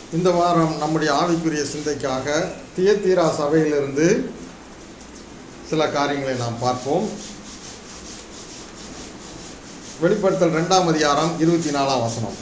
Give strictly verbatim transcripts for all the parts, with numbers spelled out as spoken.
இந்த வாரம் நம்முடைய ஆவிக்குரிய சிந்தைக்காக தியத்தீரா சபையிலிருந்து சில காரியங்களை நாம் பார்ப்போம். வெளிப்படுத்தல் இரண்டாம் அதிகாரம் இருபத்தி நாலாம் வசனம்.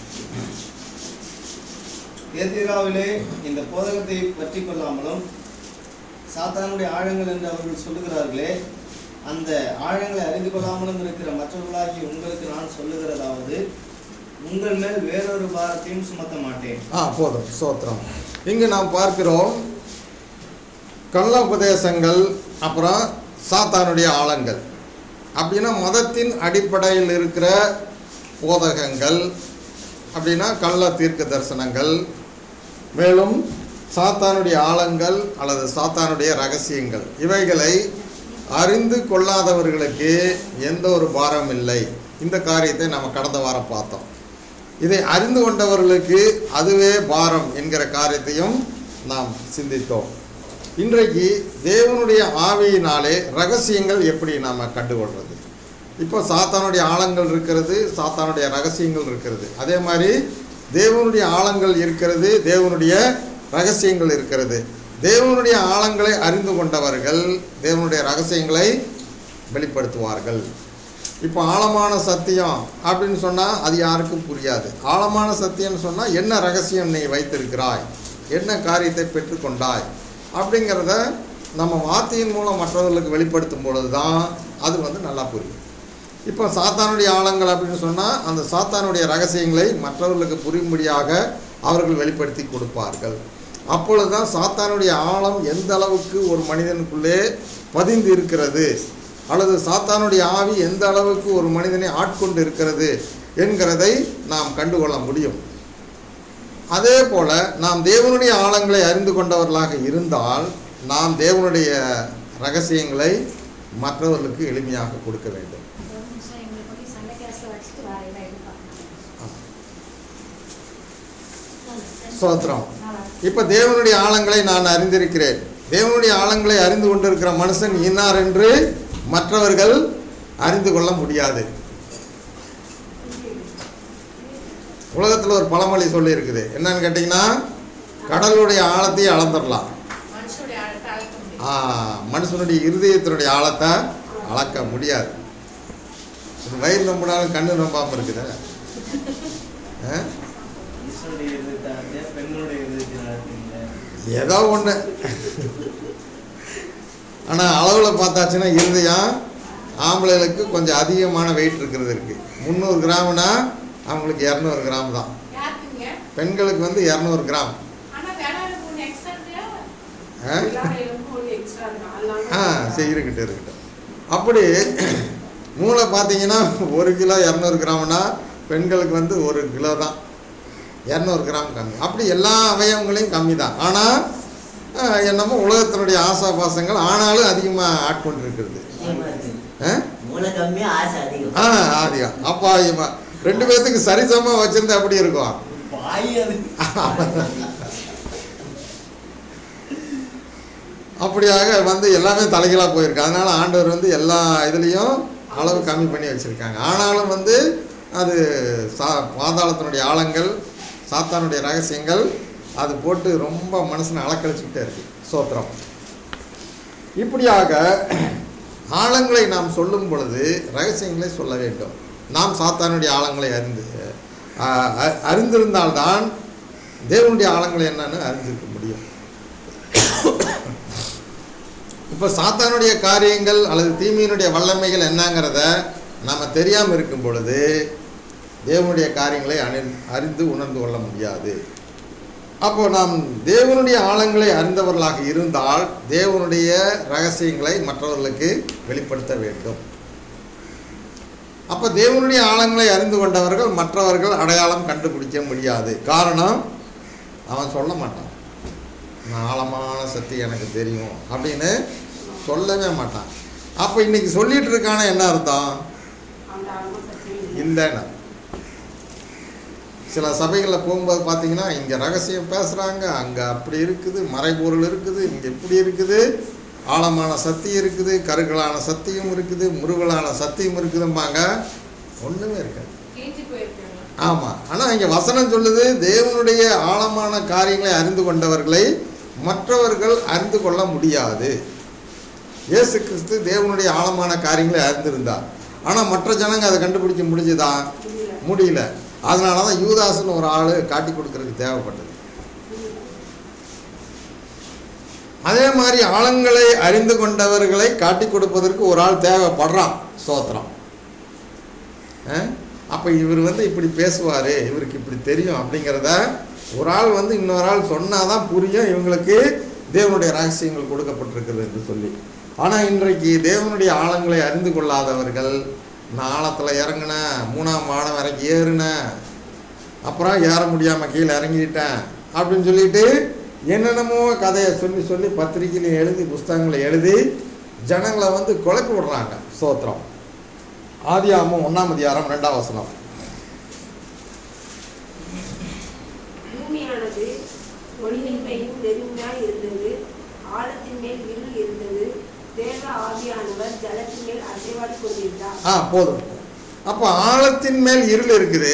தியத்தீராவிலே இந்த போதகத்தை பற்றி கொள்ளாமலும் சாத்தானுடைய ஆழங்கள் என்று அவர்கள் சொல்லுகிறார்களே, அந்த ஆழங்களை அறிந்து கொள்ளாமலும் இருக்கிற மற்றவர்களாகி உங்களுக்கு நான் சொல்லுகிறதாவது, உங்கள் மேல் வேறொரு பாரத்தையும் சுமத்த மாட்டேன். ஆ போதும், ஸ்தோத்திரம். இங்கு நாம் பார்க்கிறோம் கள்ள உபதேசங்கள், அப்புறம் சாத்தானுடைய ஆழங்கள். அப்படின்னா மதத்தின் அடிப்படையில் இருக்கிற போதகங்கள், அப்படின்னா கள்ள தீர்க்க தரிசனங்கள், மேலும் சாத்தானுடைய ஆழங்கள் அல்லது சாத்தானுடைய ரகசியங்கள், இவைகளை அறிந்து கொள்ளாதவர்களுக்கு எந்த ஒரு பாரம் இல்லை. இந்த காரியத்தை நம்ம கடந்த வாரம் பார்த்தோம். இதை அறிந்து கொண்டவர்களுக்கு அதுவே பாரம் என்கிற காரியத்தையும் நாம் சிந்தித்தோம். இன்றைக்கு தேவனுடைய ஆவியினாலே ரகசியங்கள் எப்படி நாம் கண்டுகொள்வது? இப்போ சாத்தானுடைய ஆழங்கள் இருக்கிறது, சாத்தானுடைய ரகசியங்கள் இருக்கிறது. அதே மாதிரி தேவனுடைய ஆழங்கள் இருக்கிறது, தேவனுடைய ரகசியங்கள் இருக்கிறது. தேவனுடைய ஆழங்களை அறிந்து கொண்டவர்கள் தேவனுடைய ரகசியங்களை வெளிப்படுத்துவார்கள். இப்போ ஆழமான சத்தியம் அப்படின்னு சொன்னால் அது யாருக்கும் புரியாது. ஆழமான சத்தியம்னு சொன்னால் என்ன ரகசியம் நீ வைத்திருக்கிறாய், என்ன காரியத்தை பெற்றுக்கொண்டாய் அப்படிங்கிறத நம்ம வார்த்தையின் மூலம் மற்றவர்களுக்கு வெளிப்படுத்தும் பொழுது தான் அது வந்து நல்லா புரியும். இப்போ சாத்தானுடைய ஆழங்கள் அப்படின்னு சொன்னால் அந்த சாத்தானுடைய ரகசியங்களை மற்றவர்களுக்கு புரியும்படியாக அவர்கள் வெளிப்படுத்தி கொடுப்பார்கள். அப்பொழுது தான் சாத்தானுடைய ஆழம் எந்த அளவுக்கு ஒரு மனிதனுக்குள்ளே பதிந்து இருக்கிறது, அல்லது சாத்தானுடைய ஆவி எந்த அளவுக்கு ஒரு மனிதனை ஆட்கொண்டு இருக்கிறது என்கிறதை நாம் கண்டுகொள்ள முடியும். அதே போல் நாம் தேவனுடைய ஆழங்களை அறிந்து கொண்டவர்களாக இருந்தால் நாம் தேவனுடைய ரகசியங்களை மற்றவர்களுக்கு எளிமையாக கொடுக்க வேண்டும். ஸ்தோத்திரம். இப்போ தேவனுடைய ஆழங்களை நான் அறிந்திருக்கிறேன். தேவனுடைய ஆழங்களை அறிந்து கொண்டிருக்கிற மனுஷன் இன்னார் என்று மற்றவர்கள் அறிந்து கொள்ள முடியாது. உலகத்தில் ஒரு பழமொழி சொல்லி இருக்குது. என்னன்னு கேட்டிங்கன்னா, கடலுடைய ஆழத்தையே அளந்துடலாம், ஆ மனுஷனுடைய இருதயத்தினுடைய ஆழத்தை அளக்க முடியாது. வயிறு நம்பினாலும் கண்ணு நம்பாமல் இருக்குது. ஏதோ ஒன்று, ஆனால் அளவில் பார்த்தாச்சுன்னா இருதயம் ஆம்பளைகளுக்கு கொஞ்சம் அதிகமான வெயிட் இருக்கிறது இருக்குது. முந்நூறு கிராம்னா அவங்களுக்கு இரநூறு கிராம் தான். பெண்களுக்கு வந்து இரநூறு கிராம். ஆ சரி, இருக்கட்டும் இருக்கட்டும். அப்படி மூளை பார்த்தீங்கன்னா ஒரு கிலோ இரநூறு கிராம்னா பெண்களுக்கு வந்து ஒரு கிலோ தான், இரநூறு கிராம் கம்மி. அப்படி எல்லா அவயவங்களையும் கம்மி தான். ஆனால் என்னமோ உலகத்தினுடைய ஆசாபாசங்கள் ஆனாலும் அதிகமாக ஆட்கொண்டு இருக்கிறது. ஆ அதிகம். அப்பா ரெண்டு பேர்த்துக்கு சரிசமமாக வச்சிருந்தா எப்படி இருக்கும்? அப்படியாக வந்து எல்லாமே தலைகளாக போயிருக்கு. அதனால ஆண்டவர் வந்து எல்லா இதுலேயும் அளவு கம்மி பண்ணி வச்சுருக்காங்க. ஆனாலும் வந்து அது சா பாதாளத்தினுடைய ஆழங்கள், சாத்தானுடைய ரகசியங்கள் அது போட்டு ரொம்ப மனசனை அலக்கழிச்சுக்கிட்டே இருக்கு. சோத்திரம். இப்படியாக ஆழங்களை நாம் சொல்லும் பொழுது ரகசியங்களை சொல்ல வேண்டும். நாம் சாத்தானுடைய ஆழங்களை அறிந்து அறிந்திருந்தால்தான் தேவனுடைய ஆழங்களை என்னன்னு அறிந்திருக்க முடியும். இப்போ சாத்தானுடைய காரியங்கள் அல்லது தீமையினுடைய வல்லமைகள் என்னங்கிறத நாம் தெரியாமல் இருக்கும் பொழுது தேவனுடைய காரியங்களை அணி அறிந்து உணர்ந்து கொள்ள முடியாது. அப்போ நாம் தேவனுடைய ஆழங்களை அறிந்தவர்களாக இருந்தால் தேவனுடைய ரகசியங்களை மற்றவர்களுக்கு வெளிப்படுத்த வேண்டும். அப்போ தேவனுடைய ஆழங்களை அறிந்து கொண்டவர்கள் மற்றவர்கள் அடையாளம் கண்டுபிடிக்க முடியாது. காரணம், அவன் சொல்ல மாட்டான், நான் ஆழமான சக்தி எனக்கு தெரியும் அப்படின்னு சொல்லவே மாட்டான். அப்போ இன்னைக்கு சொல்லிட்டு இருக்கான என்ன அர்த்தம்? இல்லைன்னா சில சபைகளில் போகும்போது பார்த்தீங்கன்னா இங்கே ரகசியம் பேசுகிறாங்க, அங்கே அப்படி இருக்குது, மறைபொருள் இருக்குது, இங்கே இப்படி இருக்குது, ஆழமான சக்தி இருக்குது, கருகலான சக்தியும் இருக்குது, முருகலான சக்தியும் இருக்குதும்பாங்க. ஒன்றுமே இருக்காது. ஆமாம். ஆனால் இங்கே வசனம் சொல்லுது தேவனுடைய ஆழமான காரியங்களை அறிந்து கொண்டவர்களை மற்றவர்கள் அறிந்து கொள்ள முடியாது. இயேசு கிறிஸ்து தேவனுடைய ஆழமான காரியங்களை அறிந்திருந்தார். ஆனால் மற்ற ஜனங்க அதை கண்டுபிடிக்க முடிஞ்சுதா? முடியல. அதனால தான் யூதாஸ்னு ஒரு ஆள் காட்டி கொடுக்கறதுக்கு தேவைப்பட்டது. அதே மாதிரி ஆழங்களை அறிந்து கொண்டவர்களை காட்டி கொடுப்பதற்கு ஒரு ஆள் தேவைப்படுறான். சோத்திரம். அப்போ இவர் வந்து இப்படி பேசுவார், இவருக்கு இப்படி தெரியும் அப்படிங்கிறத ஒரு ஆள் வந்து இன்னொரு ஆள் சொன்னால் தான் புரியும் இவங்களுக்கு தேவனுடைய ரகசியங்கள் கொடுக்கப்பட்டிருக்கிறது என்று சொல்லி. ஆனால் இன்றைக்கு தேவனுடைய ஆழங்களை அறிந்து கொள்ளாதவர்கள், நான் ஆழத்தில் இறங்கினேன், மூணாம் மாடம் இறங்கி ஏறினேன், அப்புறம் ஏற முடியாமல் கீழே இறங்கிட்டேன் அப்படின்னு சொல்லிட்டு என்னென்னமோ கதையை சொல்லி சொல்லி பத்திரிகையில் எழுதி புஸ்தகங்களை எழுதி ஜனங்களை வந்து குழப்பி விடுறாங்க. சோத்திரம். ஆதியாகமம் ஒன்றாம் அதிகாரம் ரெண்டாம் வசனம். பூமியானது ஒளியின் மேல் வெறுமையாய் இருந்தது, ஆழத்தின் மேல் இருள் இருந்தது, தேவ ஆவியானவர் ஜலத்தின் மேல் அசைவாடி கொண்டிருந்தார். ஆ போதும். அப்போ ஆழத்தின் மேல் இருள் இருக்குது.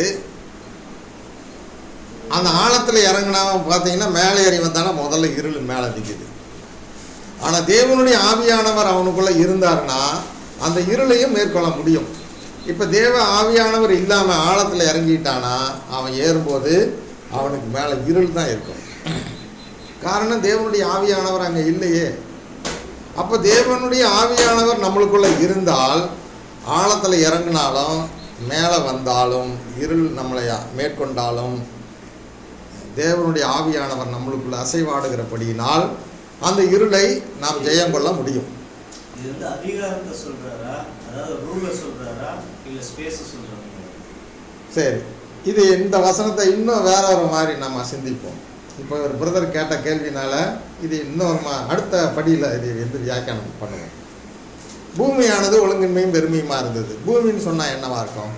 அந்த ஆழத்தில் இறங்கினா பார்த்தீங்கன்னா மேலே ஏறி வந்தானா முதல்ல இருள் மேலே நிற்குது. ஆனால் தேவனுடைய ஆவியானவர் அவனுக்குள்ளே இருந்தார்னா அந்த இருளையும் மேற்கொள்ள முடியும். இப்போ தேவ ஆவியானவர் இல்லாமல் ஆழத்தில் இறங்கிட்டானா அவன் ஏறும்போது அவனுக்கு மேலே இருள் தான் இருக்கும். காரணம் தேவனுடைய ஆவியானவர் அங்கே இல்லையே. அப்போ தேவனுடைய ஆவியானவர் நம்மளுக்குள்ளே இருந்தால் ஆழத்தில் இறங்கினாலும் மேலே வந்தாலும் இருள் நம்மளை மேற்கொண்டாலும் தேவனுடைய ஆவியானவர் நம்மளுக்குள்ள அசைவாடுகிறபடியினால் அந்த இருளை நாம் ஜெயம் கொள்ள முடியும். இது வந்து அதிகாரத்தை சொல்றாரா, அதாவது ரூலை சொல்றாரா, இல்ல ஸ்பேஸ் சொல்றாரா? சரி, இது இந்த வசனத்தை இன்னும் வேற ஒரு மாதிரி நம்ம சிந்திப்போம். இப்போ ஒரு பிரதர் கேட்ட கேள்வினால இது இன்னொரு மா அடுத்த படியில் இது எந்த வியாக்கியானம் பண்ணுவோம். பூமியானது ஒழுங்கின்மையும் பெருமையுமா இருந்தது. பூமின்னு சொன்னால் என்னவா இருக்கும்?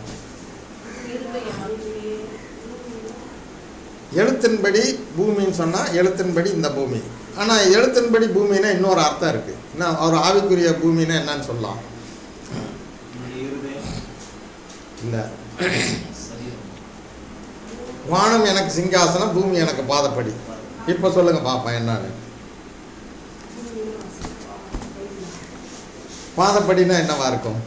எழுத்தின்படி பூமின்னு சொன்னால் எழுத்தின்படி இந்த பூமி. ஆனால் எழுத்தின்படி பூமின்னா இன்னொரு அர்த்தம் இருக்குது. என்ன ஒரு ஆவிக்குரிய பூமின்னா என்னன்னு சொல்லலாம்? இல்லை, வானம் எனக்கு சிங்காசனம், பூமி எனக்கு பாதப்படி. இப்போ சொல்லுங்க பாப்பா என்னன்னு. பாதப்படினா என்னவா இருக்கும்?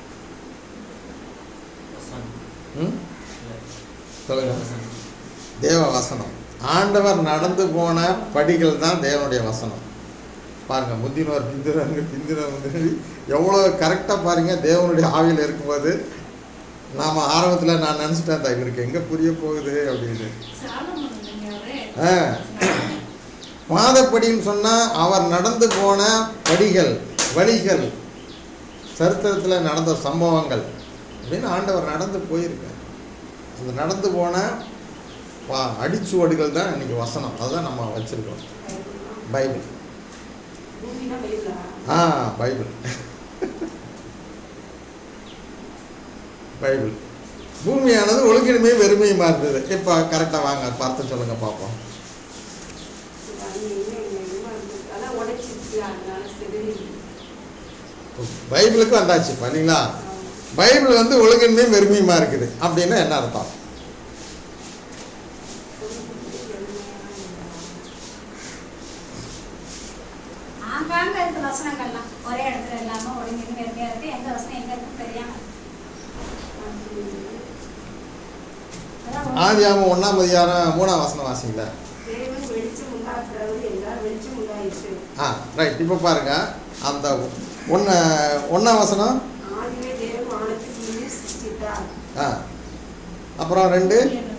ம் சொல்லுங்க. தேவ வசனம். ஆண்டவர் நடந்து போன படிகள் தான் தேவனுடைய வசனம். பாருங்க, முந்தினோர் பிந்தினவங்க பிந்தினவர் முந்தினி எவ்வளோ கரெக்டாக பாருங்க. தேவனுடைய ஆவியில் இருக்கும்போது நாம் ஆரம்பத்தில் நான் நினச்சிட்டேன் தான் இவருக்கு எங்கே புரிய போகுது அப்படின்னு. ஆ பாதப்படின்னு சொன்னால் அவர் நடந்து போன படிகள், வழிகள், சரித்திரத்தில் நடந்த சம்பவங்கள் அப்படின்னு ஆண்டவர் நடந்து போயிருக்கார். அந்த நடந்து போன வா அடிச்சுவடுகள் தான் இன்னைக்கு வசனம். அதுதான் நம்ம வச்சிருக்கோம். பைபிள். ஆ பைபிள் பைபிள் பூமியானது ஒழுங்கின்மையும் வெறுமையுமா இருந்தது. இப்போ கரெக்டாக வாங்க பார்த்து சொல்லுங்க பார்ப்போம். பைபிளுக்கு வந்தாச்சு இல்லைங்களா? பைபிள் வந்து ஒழுங்கின்மையும் வெறுமையுமா இருக்குது அப்படின்னா என்ன அர்த்தம்? ஆதியாகமம் ஒன்றாம் அதிகாரம் மூணாம் வசனம் வாசிங்களா? ஆ ரைட். இப்போ பாருங்க, அந்த ஒன்று ஒன்றாம் வசனம். ஆ அப்புறம் ரெண்டு.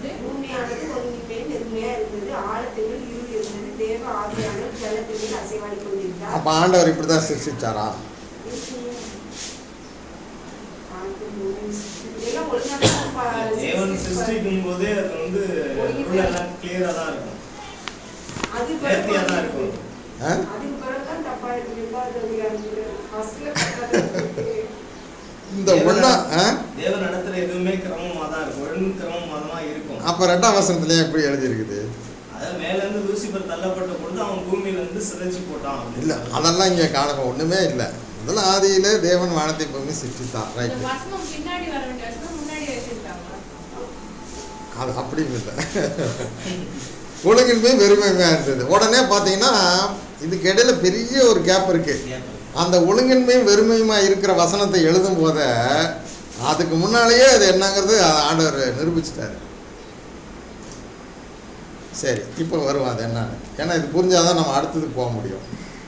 அப்போ ஆண்டவர் இப்படி தான் சிருஷ்டிச்சாரா? தேவன் சிருஷ்டிக்கும் போதே அது வந்து எல்லாம் கிளியரா தான் இருக்கும், நேர்த்தியா தான் இருக்கும். இந்த ஒண்ணா தேவன் நடத்துற எதுவுமே கிரமமா தான் இருக்கும், ஒழுங்கு கிரமமா தான் இருக்கும். அப்ப ரெண்டாம் வசனத்துல எப்படி எழுதி இருக்குது? அத மேல இருந்து லூசிபர் தள்ளப்பட்ட பொழுது அவன் பூமியில இருந்து சிதைச்சு போட்டான். இல்ல, அதெல்லாம் இங்க காணப்போ ஒண்ணுமே இல்லை. அதெல்லாம் ஆதியில தேவன் வானத்தை பூமி சிருஷ்டித்தான். ரைட். வசனம் பின்னாடி வர வேண்டிய வசனம் முன்னாடி வச்சிருக்காங்க. அது அப்படியும் இல்லை. ஒழுங்கின்மை வெறுமையாக இருந்தது. உடனே பார்த்தீங்கன்னா இதுக்கு இடையில பெரிய ஒரு கேப் இருக்கு. அந்த ஒழுங்கின்மையும் வெறுமையுமா இருக்கிற வசனத்தை எழுதும் போத அதுக்கு முன்னாலேயே அது என்னங்கிறது ஆண்டவர் நிரூபிச்சிட்டாரு. சரி, இப்போ வருவோம் அது என்னன்னு. ஏன்னா இது புரிஞ்சாதான் நம்ம அடுத்ததுக்கு போக முடியும்.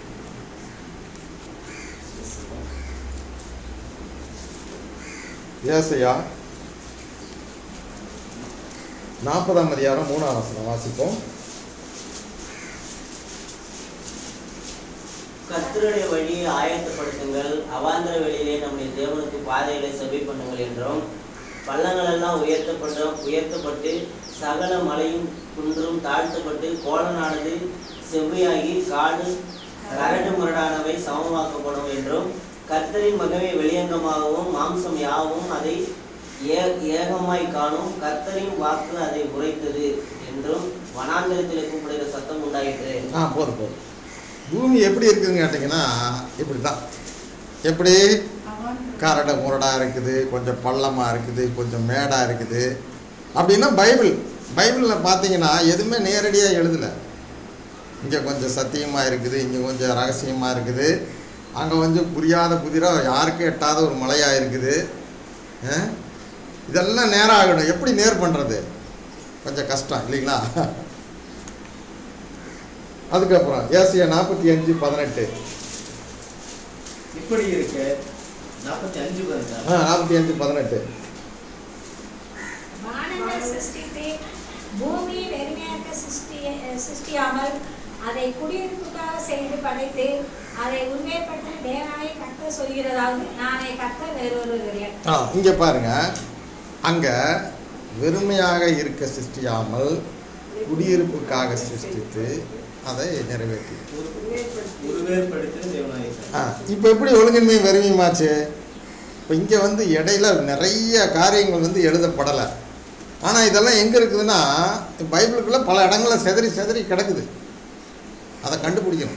ஏசாயா நாற்பதாம் அதிகாரம் மூணாம் வசனம் வாசிப்போம். கர்த்தருடைய வழியை ஆயத்தப்படுத்துங்கள், அவாந்தர வெளியிலே நம்முடைய தேவனுக்கு பாதைகளை செவி பண்ணுங்கள் என்றும், பள்ளங்கள் எல்லாம் உயர்த்தப்பட்ட உயர்த்தப்பட்டு சகல மலையும் குன்றும் தாழ்த்தப்பட்டு கோலனானது செவ்வையாகி காடு கரடு முரடானவை சமமாக்கப்படும் என்றும், கர்த்தரின் மகவே வெளியங்கமாகவும் மாம்சம் யாவும் அதை ஏகமாய் காணும், கர்த்தரின் வாக்கு அதை உரைத்தது என்றும் வனாந்திரத்தில் கூப்பிடுகிற சத்தம் உண்டாயிற்று. ஆ போதும் போதும். பூமி எப்படி இருக்குதுன்னு கேட்டிங்கன்னா இப்படி தான். எப்படி கரடு முரடாக இருக்குது, கொஞ்சம் பள்ளமாக இருக்குது, கொஞ்சம் மேடாக இருக்குது அப்படின்னா பைபிள் பைபிளில் பார்த்தீங்கன்னா எதுவுமே நேரடியாக எழுதலை. இங்கே கொஞ்சம் சத்தியமாக இருக்குது, இங்கே கொஞ்சம் ரகசியமாக இருக்குது, அங்கே கொஞ்சம் புரியாத புதிராக யாருக்கும் எட்டாத ஒரு மலையாக இருக்குது. இதெல்லாம் நேரம் ஆகிடும். எப்படி நேர் பண்ணுறது? கொஞ்சம் கஷ்டம் இல்லைங்களா? அதுக்கப்புறம் ஏசாயா நாற்பத்தி அஞ்சு பதினெட்டு இப்படி இருக்கு. நாற்பத்தி அஞ்சு நாற்பத்தி அஞ்சு பதினெட்டு பூமியை வெறுமையாக சிருஷ்டியாமல் அதை குடியிருப்புக்காக செய்து படைத்து அதை உண்மைப்படுத்த தேவனாய கர்த்தர் சொல்கிறதாவது நானே கர்த்தர் வேறொரு கிடையாது. ஆ இங்கே பாருங்க, அங்கே வெறுமையாக இருக்க சிருஷ்டியாமல் குடியிருப்புக்காக சிருஷ்டித்து அதை நிறைவேற்றி. இப்போ எப்படி ஒழுங்கின்மை வெறுமையுமாச்சு? இப்போ இங்கே வந்து இடையில நிறைய காரியங்கள் வந்து எழுதப்படலை. ஆனால் இதெல்லாம் எங்கே இருக்குதுன்னா பைபிளுக்குள்ளே பல இடங்களில் செதறி செதறி கிடக்குது. அதை கண்டுபிடிக்கணும்.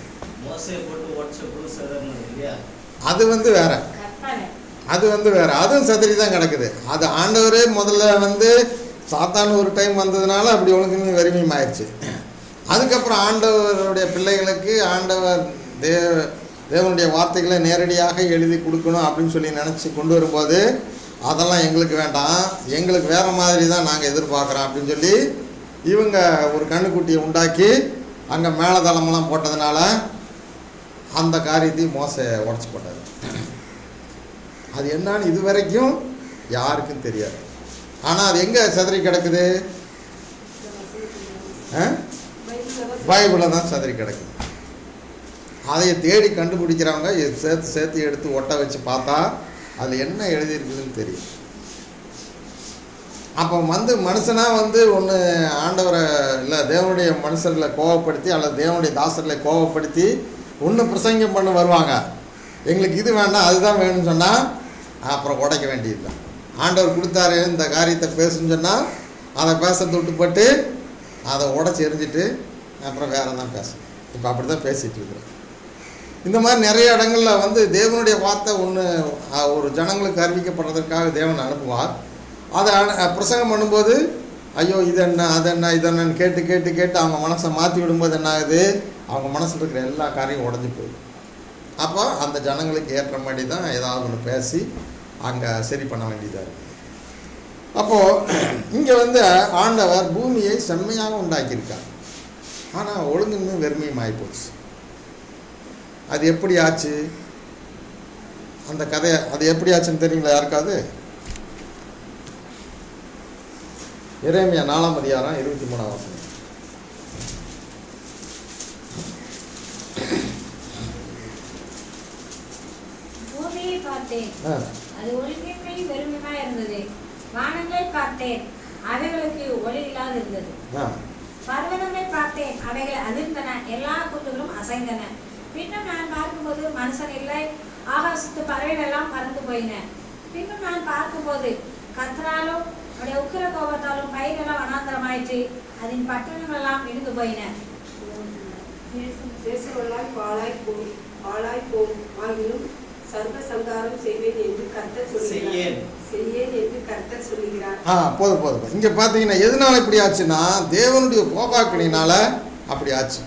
அது வந்து வேற அது வந்து வேற அதுவும் செதறி தான் கிடக்குது. அது ஆண்டவரே முதல்ல வந்து சாத்தான ஒரு டைம் வந்ததுனால அப்படி ஒழுங்கின்மை வெறுமையும் ஆயிடுச்சு. அதுக்கப்புறம் ஆண்டவருடைய பிள்ளைகளுக்கு ஆண்டவர் தே தேவனுடைய வார்த்தைகளை நேரடியாக எழுதி கொடுக்கணும் அப்படின்னு சொல்லி நினச்சி கொண்டு வரும்போது அதெல்லாம் எங்களுக்கு வேண்டாம், எங்களுக்கு வேறு மாதிரி தான் நாங்கள் எதிர்பார்க்குறோம் அப்படின்னு சொல்லி இவங்க ஒரு கண்ணுக்குட்டியை உண்டாக்கி அங்கே மேலதளமெல்லாம் போட்டதுனால அந்த காரியத்தையும் மோச உடச்சி போட்டார். அது என்னன்னு இது வரைக்கும் யாருக்கும் தெரியாது. ஆனால் அது எங்கே சதறி கிடக்குது? பைபிளில் தான் சதறி கிடக்குது. அதை தேடி கண்டுபிடிக்கிறவங்க சேர்த்து சேர்த்து எடுத்து ஒட்ட வச்சு பார்த்தா அதில் என்ன எழுதியிருக்குதுன்னு தெரியும். அப்போ வந்து மனுஷனாக வந்து ஒன்று ஆண்டவரை இல்லை தேவனுடைய மனுஷர்களை கோவப்படுத்தி அல்லது தேவனுடைய தாசர்களை கோவப்படுத்தி ஒன்று பிரசங்கம் பண்ண வருவாங்க. எங்களுக்கு இது வேண்டாம் அதுதான் வேணும்னு சொன்னால் அப்புறம் உடைக்க வேண்டியது தான். ஆண்டவர் கொடுத்தாரு இந்த காரியத்தை பேசுன்னு சொன்னால் அதை பேசுறது விட்டுப்பட்டு அதை உடச்சி எரிஞ்சிட்டு அப்புறம் வேற தான் பேசணும். இப்போ அப்படி தான் பேசிகிட்டு இருக்கிறோம். இந்த மாதிரி நிறைய இடங்களில் வந்து தேவனுடைய வார்த்தை ஒன்று ஒரு ஜனங்களுக்கு அறிவிக்கப்படுறதுக்காக தேவன் அனுப்புவார். அதை பிரசங்கம் பண்ணும்போது ஐயோ இது என்ன அது என்ன இது என்னன்னு கேட்டு கேட்டு கேட்டு அவங்க மனசை மாற்றி விடும்போது என்ன ஆகுது? அவங்க மனசில் இருக்கிற எல்லா காரியம் உடஞ்சி போயிடும். அப்போ அந்த ஜனங்களுக்கு ஏற்ற மாதிரி தான் ஏதாவது ஒன்று பேசி அங்கே சரி பண்ண வேண்டியதாக இருக்குது. அப்போது இங்கே வந்து ஆண்டவர் பூமியை செம்மையாக உண்டாக்கியிருக்கார். ஆனால் ஒழுங்கின்மை வெறுமையும் ஆகிப்போச்சு. அது எப்படி ஆச்சு? அந்த கதையை அது எப்படி ஆச்சுன்னு தெரியுங்களா யாருக்காவது? எரேமியா நாலாம் அதிகாரம் இருபத்தி மூணாம் வசனம். பூமியை பார்த்தேன், அது ஒளிமின்மை வெறுமையாய் இருந்தது. வானங்களை பார்த்தேன், அவைகளுக்கு ஒளி இல்லாது இருந்தது. பர்வதங்களை பார்த்தேன், அவைகள் அதிர்ந்தன, எல்லா குன்றுகளும் அசைந்தன. பின்னும் நான் பார்க்கும்போது மனுஷன் இல்லை, ஆகாசத்து பறவைகள் எல்லாம் பறந்து போயின. பின்னும் நான் பார்க்கும்போது கர்த்தராலும் அவருடைய உக்கிர கோபத்தாலும் பயிரெல்லாம் வனாந்தரமாயிற்று, அதன் பட்டணங்கள் எல்லாம் இடிந்து போயின. தேசங்களாய் பாழாய் போ பாழாய் போம் ஆகிலும் சர்வ சங்காரம் செய்வேன் என்று கர்த்தர் சொல்கிறார். செய்யேன் என்று கர்த்தர் சொல்லுகிறார். ஆ போதும் போதும் போதும். இங்கே பார்த்தீங்கன்னா எதனால இப்படி ஆச்சுன்னா தேவனுடைய கோபாக்கினால அப்படி ஆச்சு.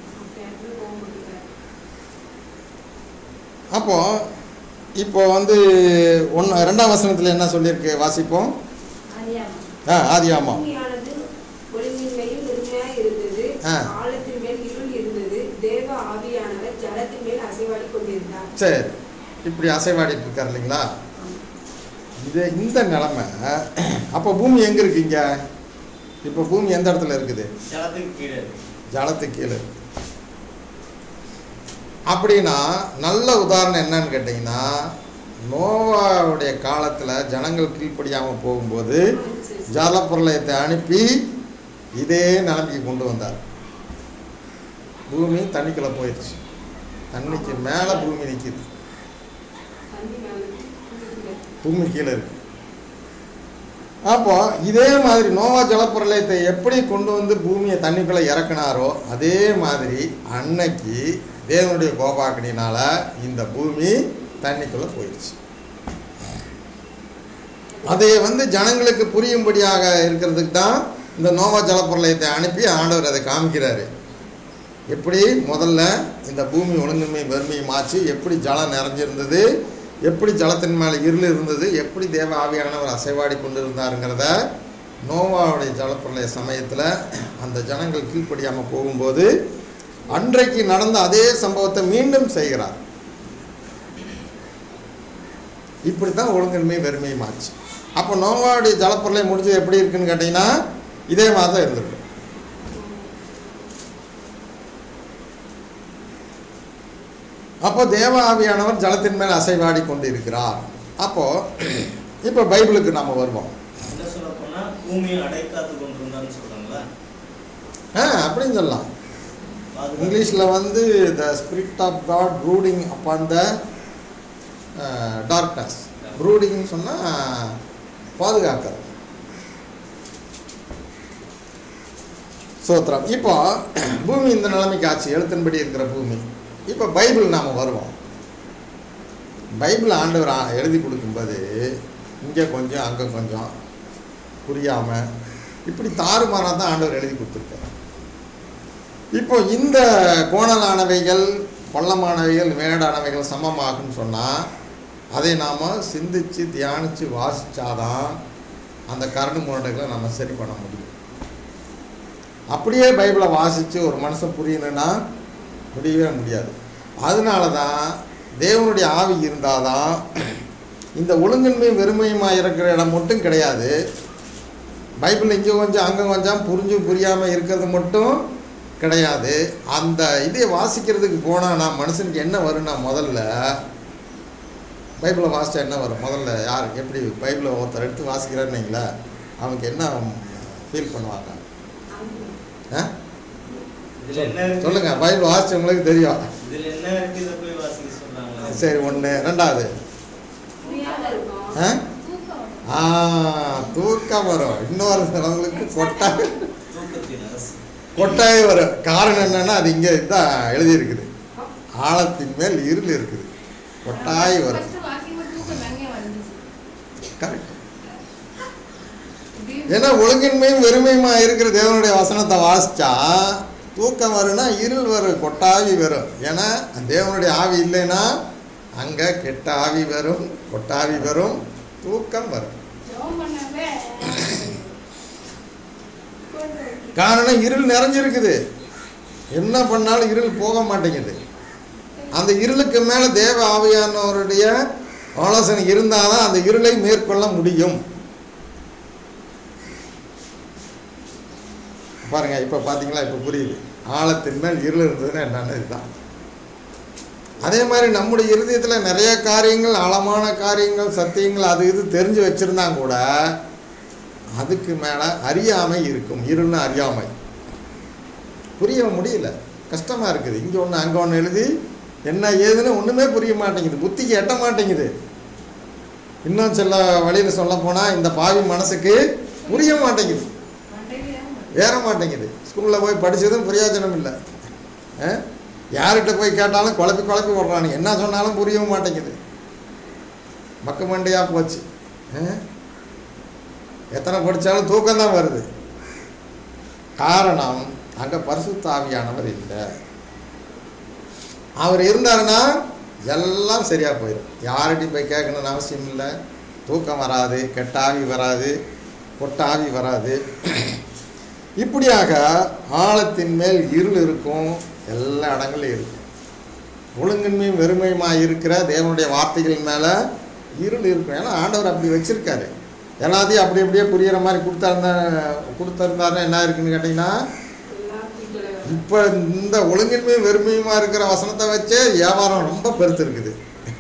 அப்போ இப்போ வந்து ஒன்று ரெண்டாம் வசனத்தில் என்ன சொல்லியிருக்கு வாசிப்போம். ஆ ஆதியாகமம். பூமியானது ஒழுங்கின்மையும் வெறுமையாய் இருந்தது, ஆ. ஆழத்தின் மேல் இருள் இருந்தது, தேவ ஆவியானவர் ஜலத்தின் மேல் அசைவாடி கொண்டிருந்தார். சரி, இப்படி அசைவாடிட்டு இருக்கார் இல்லைங்களா? இது இந்த நிலைமை. அப்போ பூமி எங்கே இருக்குங்க? இப்போ பூமி எந்த இடத்துல இருக்குது? ஜலத்துக்கு கீழே. ஜலத்துக்கு கீழே. அப்படின்னா நல்ல உதாரணம் என்னன்னு கேட்டிங்கன்னா, நோவாவுடைய காலத்தில் ஜனங்கள் கீழ்ப்படியாமல் போகும்போது ஜலப்பிரளயத்தை அனுப்பி இதே நிலைமைக்கு கொண்டு வந்தார். பூமி தண்ணிக்குள்ளே போயிடுச்சு. தண்ணிக்கு மேலே பூமி நிற்கிது, பூமி கீழே இருக்கு. அப்போ இதே மாதிரி நோவா ஜலப்பிரளயத்தை எப்படி கொண்டு வந்து பூமியை தண்ணிக்குள்ளே இறக்குனாரோ அதே மாதிரி அன்னைக்கு தேவனுடைய கோபாக்கினால இந்த பூமி தண்ணிக்குள்ளே போயிடுச்சு. அதை வந்து ஜனங்களுக்கு புரியும்படியாக இருக்கிறதுக்கு தான் இந்த நோவா ஜலப்பிரளயத்தை அனுப்பி ஆண்டவர் அதை காமிக்கிறாரு. எப்படி முதல்ல இந்த பூமி ஒழுங்கின்மை வறுமையும் ஆச்சு, எப்படி ஜலம் நிறைஞ்சிருந்தது, எப்படி ஜலத்தின் மேலே இருள் இருந்தது, எப்படி தேவ ஆவியானவர் அசைவாடி கொண்டு இருந்தாருங்கிறத நோவாவுடைய ஜலப்பிரளய சமயத்தில் அந்த ஜனங்கள் கீழ்ப்படியாமல் போகும்போது அன்றைக்கு நடந்த அதே சம்பவத்தை மீண்டும் செய்கிறார். இப்படி தான் ஒழுங்கின்மை வெறுமையும் ஆச்சு. அப்போ நோவாவுடைய ஜலப்பிரளயம் முடிஞ்சது எப்படி இருக்குன்னு கேட்டிங்கன்னா இதே மாதிரி தான் இருந்திருக்கு. அப்போ தேவ ஆவியானவர் ஜலத்தின் மேல் அசைவாடி கொண்டு இருக்கிறார். அப்போ இப்போ பைபிளுக்கு நம்ம வருவோம். என்ன சொல்ல போனா பூமியை அடைக்காத்து கொண்டிருந்தான்னு சொல்றாங்களா? ஆ அப்படின்னு சொல்லலாம். இங்கிலீஷில் வந்து the spirit of God brooding upon the darkness. ப்ரூடிங்னு சொன்னால் பாதுகாக்கிறது. சோத்ரம். இப்போ பூமி இந்த நிலைமைக்கு ஆச்சு, எழுத்தின்படி இருக்கிற பூமி. இப்போ பைபிள் நாம் வருவோம். பைபிள் ஆண்டவர் எழுதி கொடுக்கும்போது இங்கே கொஞ்சம் அங்கே கொஞ்சம் புரியாமல் இப்படி தாறுமாறாக தான் ஆண்டவர் எழுதி கொடுத்துருக்கார். இப்போ இந்த கோணலானவைகள் பள்ளமானவைகள் மேடானவைகள் சமமாகுன்னு சொன்னால் அதை நாம் சிந்தித்து தியானித்து வாசித்தாதான் அந்த கரண்டு முரண்டுகளை நம்ம சரி பண்ண முடியும். அப்படியே பைபிளை வாசித்து ஒரு மனுஷன் புரியணுன்னா முடியவே முடியாது. அதனால தான் தேவனுடைய ஆவி இருந்தால் தான் இந்த ஒழுங்கின்மையும் வெறுமையுமாக இருக்கிற இடம் மட்டும் கிடையாது. பைபிள் இங்கே கொஞ்சம் அங்கே கொஞ்சம் புரிஞ்சு புரியாமல் இருக்கிறது மட்டும் கிடையாது. அந்த இதை வாசிக்கிறதுக்கு போனால் நான் மனுஷனுக்கு என்ன வரும்னா முதல்ல பைபிளை வாசித்தா என்ன வரும்? முதல்ல யார் எப்படி பைபிளை ஒருத்தர் எடுத்து வாசிக்கிறாருன்னீங்களா அவனுக்கு என்ன ஃபீல் பண்ணுவாங்க? ஆ சொல்லுங்க. பைபிள் வாசிச்சவங்களுக்கு தெரியும். சரி, ஒன்று. ரெண்டாவது ஆ தூக்கம் வரும். இன்னொரு சிலவங்களுக்கு கொட்டாய் கொட்டாய் வரும். காரணம் என்னன்னா அது இங்கே தான் எழுதியிருக்குது, ஆழத்தின் மேல் இருள் இருக்குது, கொட்டாய் வரும். கரெக்ட். ஏன்னா ஒழுங்கின்மையும் வெறுமையுமா இருக்கிற தேவனுடைய வசனத்தை வாசிச்சா தூக்கம் வரும்னா இருள் வரும், கொட்டாவி வரும். ஏன்னா தேவனுடைய ஆவி இல்லைன்னா அங்கே கெட்ட ஆவி வரும், கொட்டாவி வரும், தூக்கம் வரும். காரணம் இருள் நிறைஞ்சிருக்குது. என்ன பண்ணாலும் இருள் போக மாட்டேங்குது. அந்த இருளுக்கு மேலே தேவ ஆவியானவருடைய ஆலோசனை இருந்தால் தான் அந்த இருளை மேற்கொள்ள முடியும். பாருங்க, இப்போ பார்த்தீங்களா? இப்போ புரியுது. ஆழத்தின் மேல் இருள் இருந்ததுன்னா என்னென்ன இதுதான். அதே மாதிரி நம்முடைய இருதயத்தில் நிறைய காரியங்கள், ஆழமான காரியங்கள், சத்தியங்கள் அது இது தெரிஞ்சு வச்சுருந்தா கூட அதுக்கு மேலே அறியாமை இருக்கும். இருள்னு அறியாமை, புரிய முடியல, கஷ்டமாக இருக்குது. இங்கே ஒன்று அங்கே ஒன்று எழுதி என்ன ஏதுன்னு ஒன்றுமே புரிய மாட்டேங்குது, புத்திக்கு எட்ட மாட்டேங்குது. இன்னும் சில வழியில் சொல்ல போனால் இந்த பாவி மனசுக்கு புரிய மாட்டேங்குது, ஏற மாட்டேங்குது. ஸ்கூலில் போய் படித்ததும் பிரயோஜனம் இல்லை. யார்கிட்ட போய் கேட்டாலும் குழப்பி குழப்பி விடுறானுங்க, என்ன சொன்னாலும் புரியவும் மாட்டேங்குது. மக்க மண்டையாக போச்சு. எத்தனை படித்தாலும் தூக்கம்தான் வருது. காரணம் அங்கே பரிசுத்த ஆவியானவர் இல்லை. அவர் இருந்தாருன்னா எல்லாம் சரியாக போயிடும். யார்கிட்டையும் போய் கேட்கணும்னு அவசியம் இல்லை. தூக்கம் வராது, கெட்டாவி வராது, கொட்டாவி வராது. இப்படியாக ஆழத்தின் மேல் இருள் இருக்கும், எல்லா இடங்களையும் இருக்கும். ஒழுங்கின்மையும் வெறுமையுமாக இருக்கிற தேவனுடைய வார்த்தைகள் மேலே இருள் இருக்கும். ஏன்னா ஆண்டவர் அப்படி வச்சுருக்காரு. எல்லாத்தையும் அப்படி அப்படியே புரிகிற மாதிரி கொடுத்தாருந்தா கொடுத்துருந்தாருன்னா என்ன இருக்குன்னு கேட்டிங்கன்னா, இப்போ இந்த ஒழுங்கின்மையும் வெறுமையுமா இருக்கிற வசனத்தை வச்சே வியாபாரம் ரொம்ப பெருத்து இருக்குது.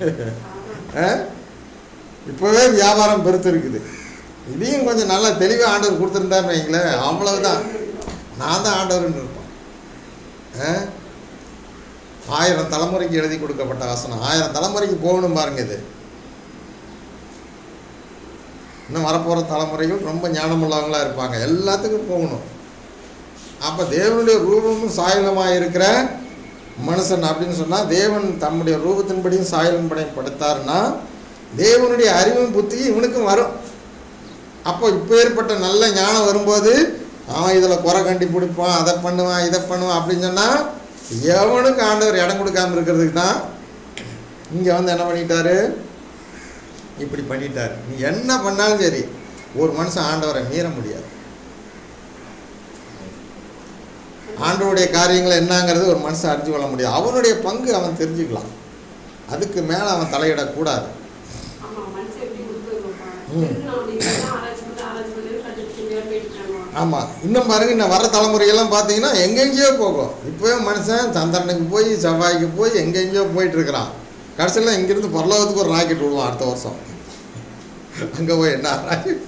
இப்போவே வியாபாரம் பெருத்து இருக்குது. இதையும் கொஞ்சம் நல்லா தெளிவாக ஆண்டவர் கொடுத்துருந்தாருன்னு வைங்களேன், அவ்வளவுதான். நான் தான் ஆண்டவர்னு இருப்போம். ஆயிரம் தலைமுறைக்கு எழுதி கொடுக்கப்பட்ட வசனம் ஆயிரம் தலைமுறைக்கு போகணும் பாருங்க. இது இன்னும் வரப்போகிற தலைமுறைகள் ரொம்ப ஞானமுள்ளவங்களாக இருப்பாங்க, எல்லாத்துக்கும் போகணும். அப்போ தேவனுடைய ரூபமும் சாயலமாக இருக்கிற மனுஷன் அப்படின்னு சொன்னால், தேவன் தம்முடைய ரூபத்தின்படியும் சாயலின்படியும் படைத்தாருன்னா தேவனுடைய அறிவும் புத்தியும் இவனுக்கும் வரும். அப்போ இப்போ ஏற்பட்ட நல்ல ஞானம் வரும்போது அவன் இதில் குறை கண்டுபிடிப்பான், அதை பண்ணுவான், இதை பண்ணுவான் அப்படின்னு சொன்னால் எவனுக்கு ஆண்டவர் இடம் கொடுக்காமல் இருக்கிறதுக்கு தான் இங்கே வந்து என்ன பண்ணிட்டாரு, இப்படி பண்ணிட்டார். நீ என்ன பண்ணாலும் சரி ஒரு மனுஷன் ஆண்டவரை மீற முடியாது. ஆண்டவருடைய காரியங்களை என்னங்கிறது ஒரு மனுஷன் அறிஞ்சு கொள்ள முடியாது. அவனுடைய பங்கு அவன் தெரிஞ்சுக்கலாம், அதுக்கு மேலே அவன் தலையிடக்கூடாது. ஆமாம். இன்னும் பாருங்க, இன்னும் வர தலைமுறையெல்லாம் பார்த்தீங்கன்னா எங்கெங்கேயோ போகும். இப்போவே மனுஷன் சந்திரனுக்கு போய் செவ்வாய்க்கு போய் எங்கெங்கேயோ போயிட்டு இருக்கிறான். கடைசியில் இங்கிருந்து பரலோகத்துக்கு ஒரு ராக்கெட் விடுவான் அடுத்த வருஷம். அங்கே போய் என்ன ராக்கெட்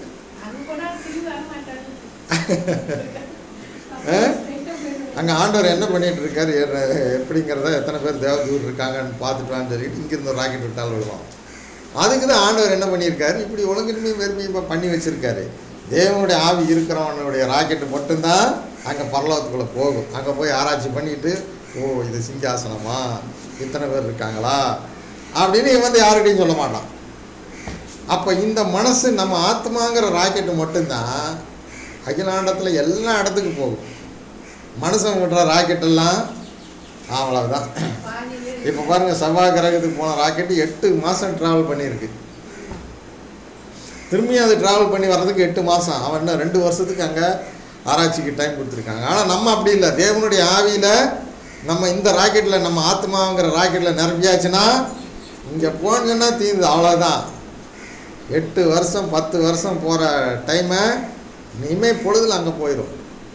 அங்கே ஆண்டவர் என்ன பண்ணிட்டு இருக்காரு எப்படிங்கிறத எத்தனை பேர் தேவதூர் இருக்காங்கன்னு பார்த்துட்டுவான்னு சொல்லிட்டு இங்கிருந்து ஒரு ராக்கெட் விட்டாலும் விடுவான். அதுக்கு தான் ஆண்டவர் என்ன பண்ணியிருக்காரு, இப்படி ஒழுங்கின்மையும் வெறுமையும் பண்ணி வச்சுருக்காரு. தேவனுடைய ஆவி இருக்கிறவனுடைய ராக்கெட்டு மட்டும்தான் அங்கே பரலோகத்துக்குள்ளே போகும். அங்கே போய் ஆராய்ச்சி பண்ணிட்டு, ஓ இது சிங்காசனமா, இத்தனை பேர் இருக்காங்களா அப்படின்னு இவன் வந்து யார்கிட்டையும் சொல்ல மாட்டான். அப்போ இந்த மனசு நம்ம ஆத்மாங்கிற ராக்கெட்டு மட்டும்தான் அகிலாண்டத்தில் எல்லா இடத்துக்கும் போகும். மனுஷன் விடுற ராக்கெட்டெல்லாம் அவ்வளவுதான். இப்போ பாருங்கள், செவ்வாய் கிரகத்துக்கு போன ராக்கெட்டு எட்டு மாதம் ட்ராவல் பண்ணியிருக்கு. திரும்பி அது ட்ராவல் பண்ணி வர்றதுக்கு எட்டு மாதம். அவன் இன்னும் ரெண்டு வருஷத்துக்கு அங்கே ஆராய்ச்சிக்கு டைம் கொடுத்துருக்காங்க. ஆனால் நம்ம அப்படி இல்லை. தேவனுடைய ஆவியில் நம்ம இந்த ராக்கெட்டில் நம்ம ஆத்மாங்கிற ராக்கெட்டில் நிரம்பியாச்சுன்னா இங்கே போனீங்கன்னா தீர்ந்து அவ்வளோதான். எட்டு வருஷம் பத்து வருஷம் போகிற டைமை இனிமே பொழுதுல அங்கே போயிடும்.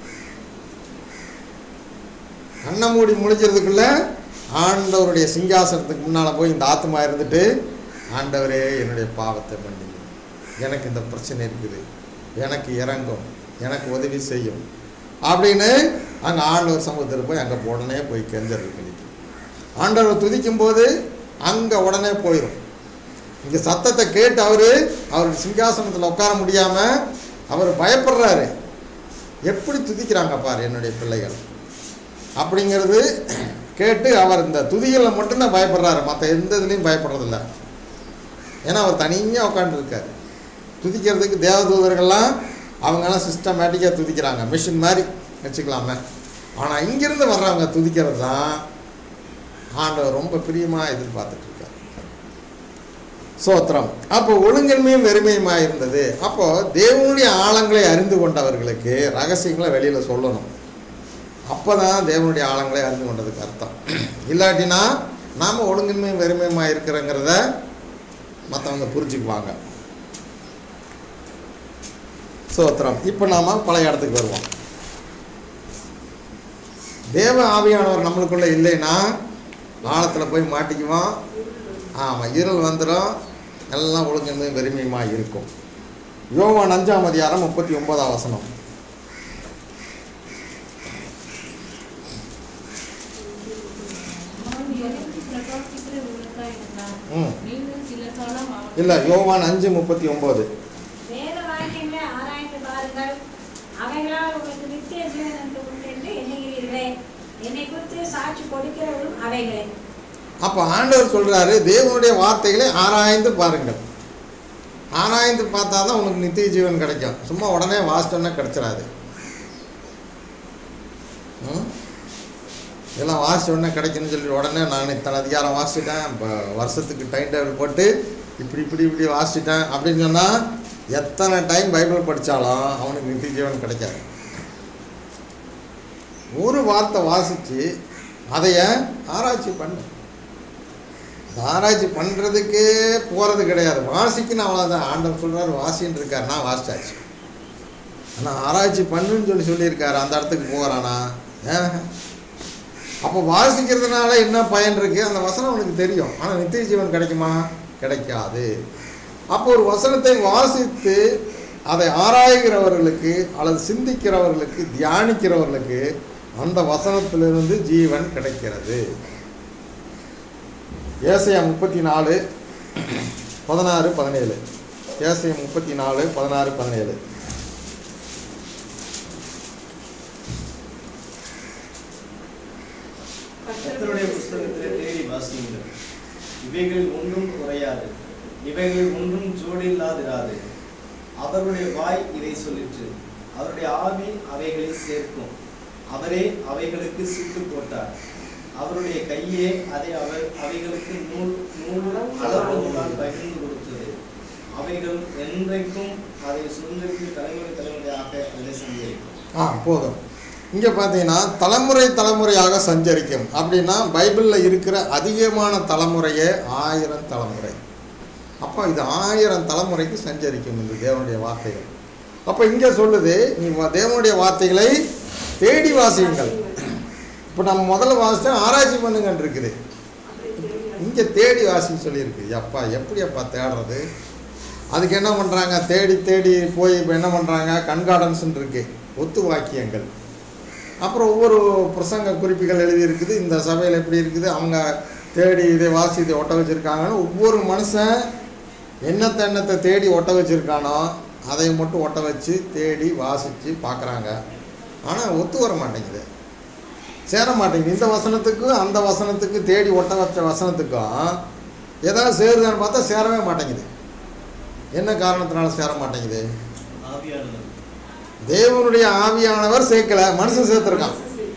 கண்ணை மூடி முடிக்கிறதுக்குள்ளே ஆண்டவருடைய சிங்காசனத்துக்கு முன்னால் போய் இந்த ஆத்மா இருந்துட்டு, ஆண்டவரே என்னுடைய பாவத்தை பண்ணி, எனக்கு இந்த பிரச்சனை இருக்குது, எனக்கு இறங்கும், எனக்கு உதவி செய்யும் அப்படின்னு அங்கே ஆண்டவர் சமூகத்தில் போய் அங்கே உடனே போய் கெஞ்சறது. ஆண்டவர் துதிக்கும் போது அங்கே உடனே போயிடும். இங்கே சத்தத்தை கேட்டு அவர் அவர் சிங்காசனத்தில் உட்கார முடியாமல் அவர் பயப்படுறாரு. எப்படி துதிக்கிறாங்க பாரு என்னுடைய பிள்ளைகள் அப்படிங்கிறது கேட்டு அவர் இந்த துதிகளை மட்டும்தான் பயப்படுறாரு, மற்ற எந்த இதுலேயும் பயப்படுறதில்ல. ஏன்னா அவர் தனியாக உட்காந்துருக்காரு. துதிக்கிறதுக்கு தேவதூதர்கள்லாம் அவங்கெல்லாம் சிஸ்டமேட்டிக்காக துதிக்கிறாங்க, மிஷின் மாதிரி வச்சுக்கலாமே. ஆனால் இங்கிருந்து வர்றவங்க துதிக்கிறது தான் ஆண்டவர் ரொம்ப பிரியமாக எதிர்பார்த்துட்டு இருக்கார். சோத்திரம். அப்போ ஒழுங்கின்மையும் வெறுமையுமாக இருந்தது. அப்போது தேவனுடைய ஆழங்களை அறிந்து கொண்டவர்களுக்கு ரகசியங்களை வெளியில் சொல்லணும். அப்போ தான் தேவனுடைய ஆழங்களை அறிந்து கொண்டதுக்கு அர்த்தம். இல்லாட்டினா நாம் ஒழுங்கின்மையும் வெறுமையுமாக இருக்கிறங்கிறத மற்றவங்க புரிஞ்சுக்குவாங்க. சோத்திரம். இப்போ நாம் பழைய இடத்துக்கு வருவோம். தேவ ஆவியானவர் நம்மளுக்குள்ளே இல்லைன்னா ஆழத்தில் போய் மாட்டிக்குவோம். ஆமாம், இருள் வந்துடும், எல்லாம் ஒழுங்கின்மையும் வெறுமையுமாக இருக்கும். யோவான் அஞ்சாம் அதிகாரம் முப்பத்தி ஒன்பதாம் வசனம். ம் இல்லை, யோவான் அஞ்சு முப்பத்தி ஒன்பது. அப்போ ஆண்டவர் சொல்றாரு, தேவனுடைய வார்த்தைகளை ஆராய்ந்து பாருங்கள். ஆராய்ந்து பார்த்தா தான் உனக்கு நித்திய ஜீவன் கிடைக்கும். சும்மா உடனே வாசிச்சோன்னா கிடைச்சிடாது. ம் இதெல்லாம் வாசிச்ச உடனே கிடைக்குன்னு சொல்லி உடனே நான் இத்தனை அதிகாரம் வாசிச்சிட்டேன், இப்போ வருஷத்துக்கு டைம் டேபிள் போட்டு இப்படி இப்படி இப்படி வாசிச்சிட்டேன் அப்படின்னு சொன்னால் எத்தனை டைம் பைபிள் படித்தாலும் அவனுக்கு நித்திய ஜீவன் கிடைக்காது. ஒரு வார்த்தை வாசித்து அதைய ஆராய்ச்சி பண்ணு. ஆராய்ச்சி பண்ணுறதுக்கே போகிறது கிடையாது, வாசிக்குன்னு அவ்வளோதான். ஆண்டவர் சொல்கிறார் வாசின்னு இருக்கார், நான் வாசிச்சாச்சு. ஆனால் ஆராய்ச்சி பண்ணுன்னு சொல்லி சொல்லியிருக்காரு, அந்த இடத்துக்கு போகிறானா? ஏன் அப்போ வாசிக்கிறதுனால என்ன பயன் இருக்குது? அந்த வசனம் அவனுக்கு தெரியும், ஆனால் நித்திய ஜீவன் கிடைக்குமா? கிடைக்காது. அப்போ ஒரு வசனத்தை வாசித்து அதை ஆராய்கிறவர்களுக்கு அல்லது சிந்திக்கிறவர்களுக்கு தியானிக்கிறவர்களுக்கு அந்த வசனத்திலிருந்து ஜீவன் கிடைக்கிறது. ஏசாயா முப்பத்தி நாலு பதினாறு பதினேழு ஏசாயா முப்பத்தி நாலு பதினாறு பதினேழு கர்த்தருடைய புஸ்தகத்திலே தேடி வாசியுங்கள், இவைகளில் ஒன்றும் குறையாது, இவைகளில் ஒன்றும் ஜோடி இல்லாதிராது. அவருடைய வாய் இதை சொல்லிற்று, அவருடைய ஆவி அவைகளை சேர்க்கும். அவரே அவைகளுக்கு சீட்டு போட்டார், அவருடைய கையே அதை அவர் அவைகளுக்கு நூல் நூல் அளவு நூலால் பகிர்ந்து கொடுத்தது. அவைகள் என்றைக்கும் அதை சுதந்திரித்து தலைமுறை தலைமுறையாக அதை சஞ்சரிக்கும். ஆ போதும். இங்கே பார்த்தீங்கன்னா தலைமுறை தலைமுறையாக சஞ்சரிக்கும் அப்படின்னா பைபிளில் இருக்கிற அதிகமான தலைமுறையே ஆயிரம் தலைமுறை. அப்போ இது ஆயிரம் தலைமுறைக்கு சஞ்சரிக்கும் இந்த தேவனுடைய வார்த்தைகள். அப்போ இங்கே சொல்லுது, நீ தேவனுடைய வார்த்தைகளை தேடி வாசியுங்கள். இப்போ நம்ம முதல்ல வாசித்தா ஆராய்ச்சி பண்ணுங்கன்னு இருக்குது, இங்கே தேடி வாசின்னு சொல்லியிருக்கு. அப்பா எப்படி அப்பா தேடுறது? அதுக்கு என்ன பண்ணுறாங்க? தேடி தேடி போய் இப்போ என்ன பண்ணுறாங்க? கண்கார்டன்ஸ்ன்னு இருக்குது, ஒத்து வாக்கியங்கள். அப்புறம் ஒவ்வொரு பிரசங்க குறிப்புகள் எழுதியிருக்குது, இந்த சபையில் எப்படி இருக்குது, அவங்க தேடி இதை வாசி இதை ஒட்ட வச்சுருக்காங்கன்னு ஒவ்வொரு மனுஷன் என்னத்தை என்னத்தை தேடி ஒட்ட வச்சுருக்கானோ அதை மட்டும் ஒட்ட வச்சு தேடி வாசித்து பார்க்குறாங்க. ஆனால் ஒத்து வர மாட்டேங்குது, சேர மாட்டேங்குது. இந்த வசனத்துக்கும் அந்த வசனத்துக்கு தேடி ஒட்ட வச்ச வசனத்துக்கும் ஏதாவது சேருதான்னு பார்த்தா சேரவே மாட்டேங்குது. என்ன காரணத்தினால சேர மாட்டேங்குது? ஆவியானவர், தேவனுடைய ஆவியானவர் சேர்க்கல, மனுஷன் சேர்த்துருக்கான்.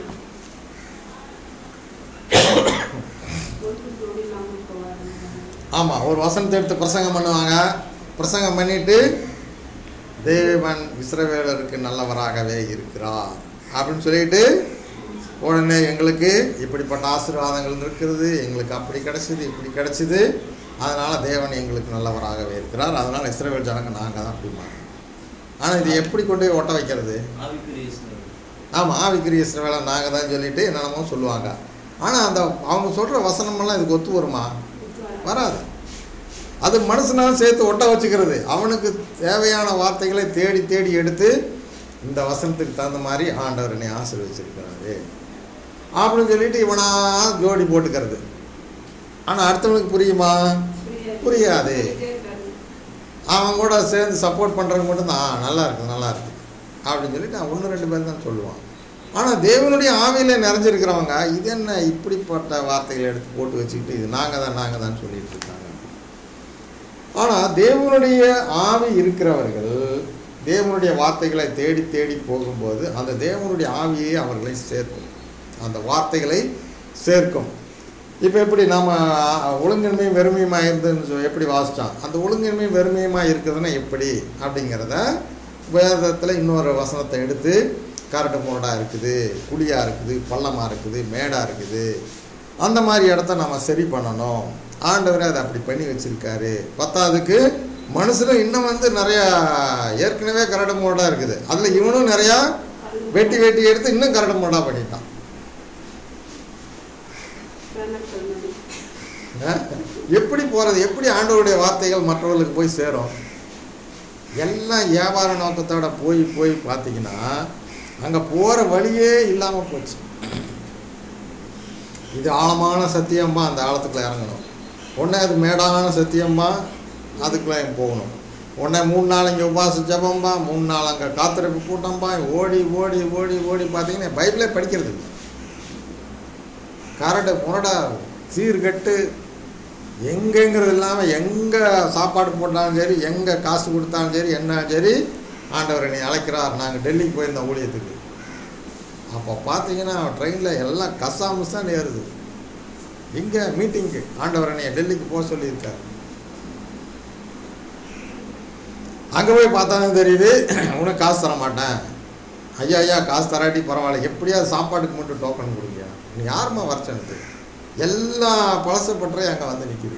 ஆமாம், ஒரு வசனத்தை எடுத்து பிரசங்கம் பண்ணுவாங்க, பிரசங்கம் பண்ணிட்டு தேவன் இஸ்ரவேலருக்கு நல்லவராகவே இருக்கிறார் அப்படின்னு சொல்லிட்டு உடனே எங்களுக்கு இப்படிப்பட்ட ஆசீர்வாதங்கள் இருக்கிறது, எங்களுக்கு அப்படி கிடைச்சிது இப்படி கிடைச்சிது, அதனால் தேவன் எங்களுக்கு நல்லவராகவே இருக்கிறார், அதனால் இஸ்ரவேல் ஜனங்க நாங்கள் தான் அப்படிமா. ஆனால் இது எப்படி கொண்டு போய் ஒட்ட வைக்கிறது? ஆமாம், ஆவிக்குரிய இஸ்ரவேலை நாங்கள் தான் சொல்லிட்டு என்னென்னமோ சொல்லுவாங்க. ஆனால் அந்த அவங்க சொல்கிற வசனமெல்லாம் இதுக்கு ஒத்து வருமா? வராது. அது மனுஷனாலும் சேர்த்து ஒட்ட வச்சுக்கிறது. அவனுக்கு தேவையான வார்த்தைகளை தேடி தேடி எடுத்து இந்த வசனத்துக்கு தகுந்த மாதிரி ஆண்டவர் என்னை ஆசீர்வதிச்சிருக்கிறாரு அப்படின்னு சொல்லிட்டு இவனா ஜோடி போட்டுக்கிறது. ஆனால் அடுத்தவனுக்கு புரியுமா? புரியாது. அவன் கூட சேர்ந்து சப்போர்ட் பண்ணுறவங்க மட்டும்தான் நல்லா இருக்குது நல்லா இருக்குது அப்படின்னு சொல்லிட்டு அவன் ஒன்று ரெண்டு பேர் தான் சொல்லுவான். ஆனால் தேவனுடைய ஆவியில் நிறைஞ்சிருக்கிறவங்க இது என்ன இப்படிப்பட்ட வார்த்தைகளை எடுத்து போட்டு வச்சுக்கிட்டு இது நாங்கள் தான் நாங்கள் தான் சொல்லிட்டு இருக்காங்க. ஆனால் தேவனுடைய ஆவி இருக்கிறவர்கள் தேவனுடைய வார்த்தைகளை தேடி தேடி போகும்போது அந்த தேவனுடைய ஆவியை அவர்களை சேர்க்கும், அந்த வார்த்தைகளை சேர்க்கும். இப்போ எப்படி நாம் ஒழுங்கின்மையும் வெறுமையுமாக இருந்துன்னு சொல்லி எப்படி வாசித்தான், அந்த ஒழுங்கின்மையும் வெறுமையுமாக இருக்குதுன்னா எப்படி அப்படிங்கிறத வேதத்தில் இன்னொரு வசனத்தை எடுத்து கரட்டு முரடாக இருக்குது, குழியாக இருக்குது, பள்ளமாக இருக்குது, மேடாக இருக்குது, அந்த மாதிரி இடத்த நம்ம சரி பண்ணணும். ஆண்டவரே அதை அப்படி பண்ணி வச்சுருக்காரு. பத்தாவதுக்கு மனுஷனும் இன்னும் வந்து நிறையா ஏற்கனவே கரடு முரடாக இருக்குது, அதில் இவனும் நிறையா வெட்டி வெட்டி எடுத்து இன்னும் கரடு முரடாக பண்ணிட்டான். எப்படி போகிறது? எப்படி ஆண்டவருடைய வார்த்தைகள் மற்றவர்களுக்கு போய் சேரும்? எல்லாம் வியாபார நோக்கத்தோட போய் போய் பார்த்தீங்கன்னா அங்கே போகிற வழியே இல்லாமல் போச்சு. இது ஆழமான சத்தியம்பா, அந்த ஆழத்துக்குள்ள இறங்கணும். உடனே அது மேடான சத்தியம்பா, அதுக்குள்ளே போகணும். உடனே மூணு நாள் இங்கே உபாச ஜபம்பா, மூணு நாள் அங்கே காத்திருப்பு கூட்டம்பா, ஓடி ஓடி ஓடி ஓடி பார்த்தீங்கன்னா பைபிளே படிக்கிறது இல்லை. கரடு முரடா சீர்கட்டு எங்கேங்கிறது இல்லாமல் எங்கே சாப்பாடு போட்டாலும் சரி, எங்கே காசு கொடுத்தாலும் சரி, என்ன சரி, ஆண்டவர் என்னை அழைக்கிறார். நாங்கள் டெல்லிக்கு போயிருந்தோம் ஊழியத்துக்கு. அப்போ பார்த்தீங்கன்னா ட்ரெயினில் எல்லாம் கசாமஸ் தான் ஏறுது. இங்கே மீட்டிங்கு ஆண்டவர் என்னை டெல்லிக்கு போக சொல்லியிருக்கார். அங்கே போய் பார்த்தாலும் தெரியுது, உனக்கு காசு தர மாட்டேன். ஐயா ஐயா காசு தராட்டி பரவாயில்ல, எப்படியாவது சாப்பாட்டுக்கு மட்டும் டோக்கன் கொடுங்க. நீ யாருமா வரச்சனுக்கு எல்லா பழசப்பற்றையும் அங்கே வந்து நிற்கிது.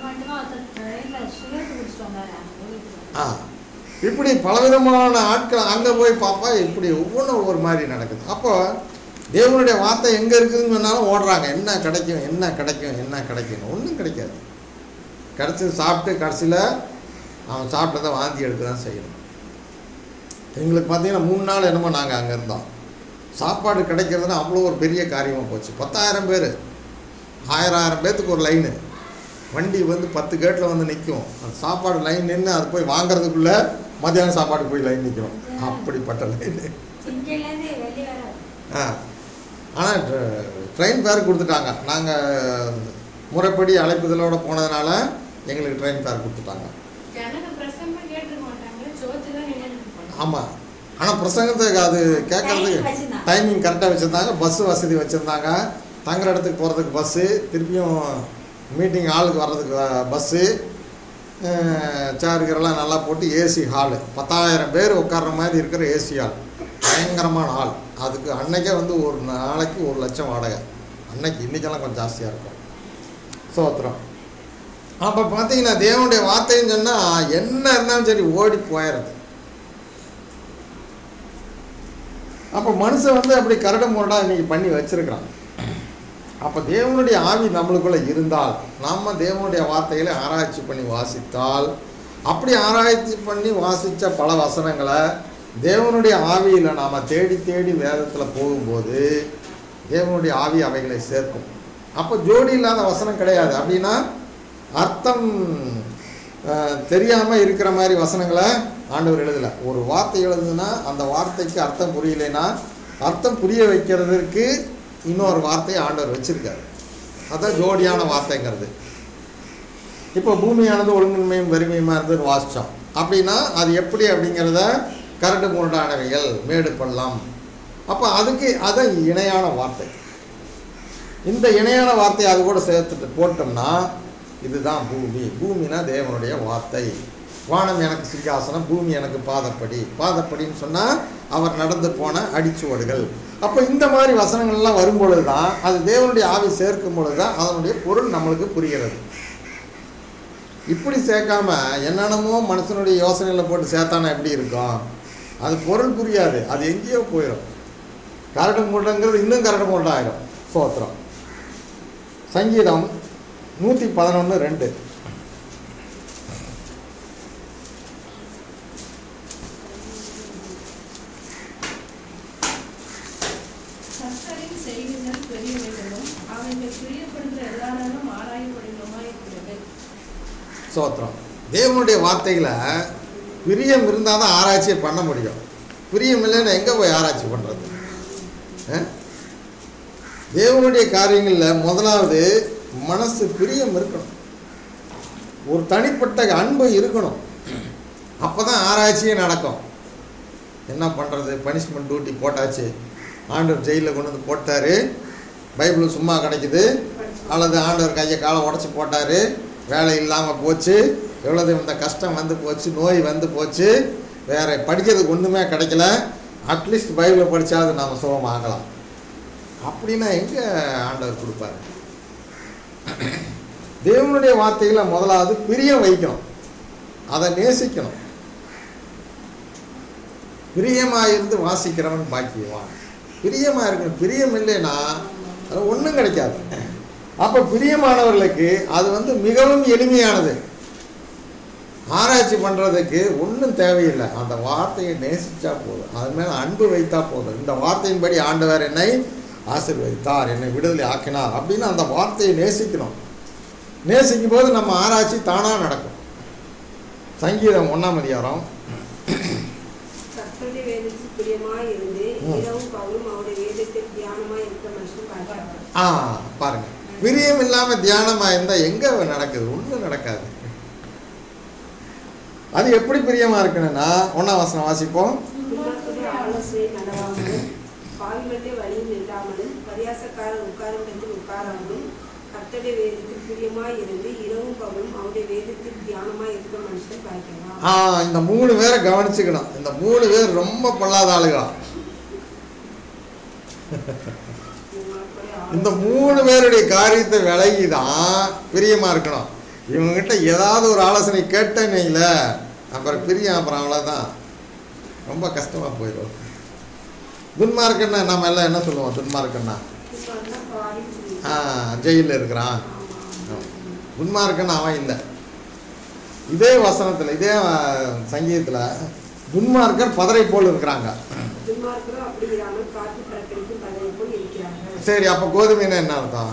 ஆ இப்படி பலவிதமான ஆட்கள் அங்கே போய் பார்ப்பா, இப்படி ஒவ்வொன்றும் ஒவ்வொரு மாதிரி நடக்குது. அப்போ தேவனுடைய வார்த்தை எங்கே இருக்குதுன்னு சொன்னாலும் ஓடுறாங்க. என்ன கிடைக்கும், என்ன கிடைக்கும், என்ன கிடைக்கும், ஒன்றும் கிடைக்காது. கிடச்சி சாப்பிட்டு கடைசியில் அவன் சாப்பிட்டதை வாந்தி எடுக்க தான் செய்யணும். எங்களுக்கு பார்த்தீங்கன்னா மூணு நாள் என்னமோ நாங்கள் அங்கே இருந்தோம். சாப்பாடு கிடைக்கிறதுனா அவ்வளோ ஒரு பெரிய காரியமாக போச்சு. பத்தாயிரம் பேர், ஆயிரம் ஆயிரம் பேர்த்துக்கு ஒரு லைனு. வண்டி வந்து பத்து கேட்டில் வந்து நிற்கும். அந்த சாப்பாடு லைன் நின்று அது போய் வாங்கிறதுக்குள்ளே மத்தியானம் சாப்பாடுக்கு போய் லைன் நிற்கணும். அப்படிப்பட்ட லைனு. ஆ ஆனால் ட்ரெயின் ஃபேர் கொடுத்துட்டாங்க. நாங்கள் முறைப்படி அழைப்புதலோடு போனதுனால எங்களுக்கு ட்ரெயின் ஃபேர் கொடுத்துட்டாங்க. ஆமாம், ஆனால் பிரசங்கத்துக்கு அது கேட்குறதுக்கு டைமிங் கரெக்டாக வச்சுருந்தாங்க. பஸ்ஸு வசதி வச்சுருந்தாங்க. தங்குற இடத்துக்கு போகிறதுக்கு பஸ்ஸு, திருப்பியும் மீட்டிங் ஹாலுக்கு வர்றதுக்கு பஸ்ஸு, சேர்கரெல்லாம் நல்லா போட்டு ஏசி ஹாலு, பத்தாயிரம் பேர் உட்கார்ற மாதிரி இருக்கிற ஏசி ஹால், பயங்கரமான ஹால். அதுக்கு அன்னைக்கே வந்து ஒரு நாளைக்கு ஒரு லட்சம் வாடகை. அன்னைக்கு, இன்றைக்கெல்லாம் கொஞ்சம் ஜாஸ்தியாக இருக்கும். சோத்திரம். அப்போ பார்த்தீங்கன்னா தேவனுடைய வார்த்தைன்னு சொன்னால் என்ன இருந்தாலும் சரி ஓடி போயிடுறது. அப்போ மனுஷன் வந்து அப்படி கரடு முரடாக இன்றைக்கி பண்ணி வச்சுருக்கிறான். அப்போ தேவனுடைய ஆவி நம்மளுக்குள்ளே இருந்தால், நம்ம தேவனுடைய வார்த்தைகளை ஆராய்ச்சி பண்ணி வாசித்தால், அப்படி ஆராய்ச்சி பண்ணி வாசித்த பல வசனங்களை தேவனுடைய ஆவியில் நாம் தேடி தேடி வேதத்தில் போகும்போது தேவனுடைய ஆவி அவைகளை சேர்க்கும். அப்போ ஜோடி இல்லாத வசனம் கிடையாது. அப்படின்னா அர்த்தம் தெரியாமல் இருக்கிற மாதிரி வசனங்களை ஆண்டவர் எழுதலை. ஒரு வார்த்தை எழுதுனா அந்த வார்த்தைக்கு அர்த்தம் புரியலைன்னா அர்த்தம் புரிய வைக்கிறதுக்கு இன்னொரு வார்த்தையை ஆண்டவர் வச்சுருக்காரு. அதுதான் ஜோடியான வார்த்தைங்கிறது. இப்போ பூமியானது ஒழுங்கின்மையும் வறுமையுமா இருந்ததுன்னு வாசித்தோம். அப்படின்னா அது எப்படி அப்படிங்கிறத கரடு முரடானவைகள், மேடு பள்ளம். அப்போ அதுக்கு அதான் இணையான வார்த்தை. இந்த இணையான வார்த்தையை அது கூட சேர்த்துட்டு போட்டோம்னா இதுதான் பூமி. பூமினா தேவனுடைய வார்த்தை. வானம் எனக்கு சிங்காசனம், பூமி எனக்கு பாதப்படி. பாதப்படின்னு சொன்னால் அவர் நடந்து போன அடிச்சுவடுகள். அப்போ இந்த மாதிரி வசனங்கள்லாம் வரும்பொழுது தான் அது தேவனுடைய ஆவி சேர்க்கும் பொழுது தான் அதனுடைய பொருள் நம்மளுக்கு புரிகிறது. இப்படி சேர்க்காம என்னென்னமோ மனுஷனுடைய யோசனையில் போட்டு சேர்த்தானா எப்படி இருக்கும்? அது பொருள் புரியாது, அது எங்கேயோ போயிடும். கரடு முரடுங்கிறது இன்னும் கரடு முரடாயிடும். சோத்திரம். சங்கீதம் நூற்றி பதினொன்று ரெண்டு. சோத்திரம். தேவனுடைய வார்த்தைகளை பிரியம் இருந்தால் தான் ஆராய்ச்சியை பண்ண முடியும். பிரியம் இல்லைன்னா எங்கே போய் ஆராய்ச்சி பண்ணுறது? தேவனுடைய காரியங்களில் முதலாவது மனசு பிரியம் இருக்கணும், ஒரு தனிப்பட்ட அன்பு இருக்கணும். அப்போ தான் ஆராய்ச்சியே நடக்கும். என்ன பண்ணுறது? பனிஷ்மெண்ட் டியூட்டி போட்டாச்சு, ஆண்டவர் ஜெயிலில் கொண்டு வந்து போட்டார், பைபிள் சும்மா கிடைக்குது, அல்லது ஆண்டவர் கையை காலை உடச்சி போட்டார், வேலை இல்லாமல் போச்சு, எவ்வளவு இந்த கஷ்டம் வந்து போச்சு, நோய் வந்து போச்சு, வேறு படிக்கிறதுக்கு ஒன்றுமே கிடைக்கல, அட்லீஸ்ட் பைபிளை படித்தாது நாம் சுகமாகலாம் அப்படின்னா எங்கே ஆண்டவர் கொடுப்பார்? தேவனுடைய வார்த்தைகளை முதலாவது பிரியம் வைக்கணும், அதை நேசிக்கணும். பிரியமாக இருந்து வாசிக்கிறவன் பாக்கியவான். பிரியமாக இருக்கணும். பிரியம் இல்லைன்னா அது ஒன்றும் கிடைக்காது. அப்போ பிரியமானவர்களுக்கு அது வந்து மிகவும் எளிமையானது. ஆராய்ச்சி பண்ணுறதுக்கு ஒன்றும் தேவையில்லை. அந்த வார்த்தையை நேசித்தா போதும், அது மேலே அன்பு வைத்தா போதும். இந்த வார்த்தையின்படி ஆண்டவர் என்னை ஆசீர்வதித்தார், என்னை விடுதலை ஆக்கினார் அப்படின்னு அந்த வார்த்தையை நேசிக்கணும். நேசிக்கும் போது நம்ம ஆராய்ச்சி தானாக நடக்கும். சங்கீதம் ஒன்றாம் அதிகாரம். கர்த்தருடைய வேதத்தில் பிரியமாய் இருந்து இரவும் பகலும் அவருடைய வேதத்தில் தியானமாய் இருக்க மனுஷன் பாக்கியவான். ஆ பாருங்க, பிரியம் இல்லாமல் தியானமாக இருந்தால் எங்கே நடக்குது? ஒன்றும் நடக்காது. அது எப்படி பிரியமாக இருக்கணும்னா, ஒன்றாம் வசனம் வாசிப்போம். துன்மார்க்கருடைய ஆலோசனை நடவாமலும் பாவிகளுடைய வழியில் இல்லாமலும் பரியாசக்காரர் உட்காரும் இடத்தில் உட்காராமலும் கர்த்தருடைய வேதத்தில் பிரியமாய் இருந்து இரவும் பகலும் அவருடைய வேதத்தில் தியானமாய் இருக்கிற மனுஷன் பார்க்கலாம். ஆ இந்த மூணு பேரை கவனிச்சுக்கணும். இந்த மூணு பேர் ரொம்ப பொல்லாத ஆளுகளா. இந்த மூணு பேருடைய காரியத்தை விலகி தான் பிரியமாக இருக்கணும். இவங்ககிட்ட ஏதாவது ஒரு ஆலோசனை கேட்டேன்னு இல்லை, அப்புறம் பிரியம், அப்புறம் அவ்வளோதான், ரொம்ப கஷ்டமாக போயிடும். துன்மார்க்கன்னா நம்ம எல்லாம் என்ன சொல்லுவோம்? துன்மார்க்கன்னா ஆ ஜெயிலில் இருக்கிறான். துன்மார்க்கன்னா அவன் இல்லை. இதே வசனத்தில், இதே சங்கீதத்தில் துன்மார்க்கர் பதரை போல் இருக்கிறாங்க. சரி, அப்போ கோதுமைனா என்ன அர்த்தம்?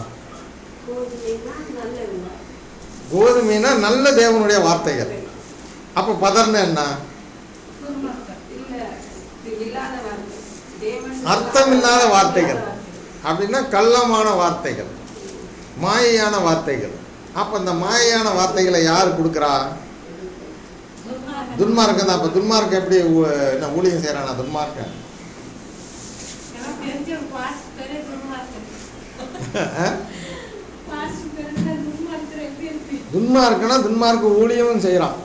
கோதுமைனா நல்ல தேவனுடைய வார்த்தைகள். அப்போ பதர்னா என்ன? அர்த்தம் இல்லாத வார்த்தைகள். அப்படின்னா கள்ளமான வார்த்தைகள், மாயையான வார்த்தைகள். அப்போ இந்த மாயையான வார்த்தைகளை யார் கொடுக்குறா? துன்மார்க்கம் தான். அப்போ துன்மார்க்கம் எப்படி என்ன ஊழியம் செய்யறானா? துன்மார்க்கம் துன்மார்க்கனா துன்மார்க்க ஊழியமும் செய்யறான்.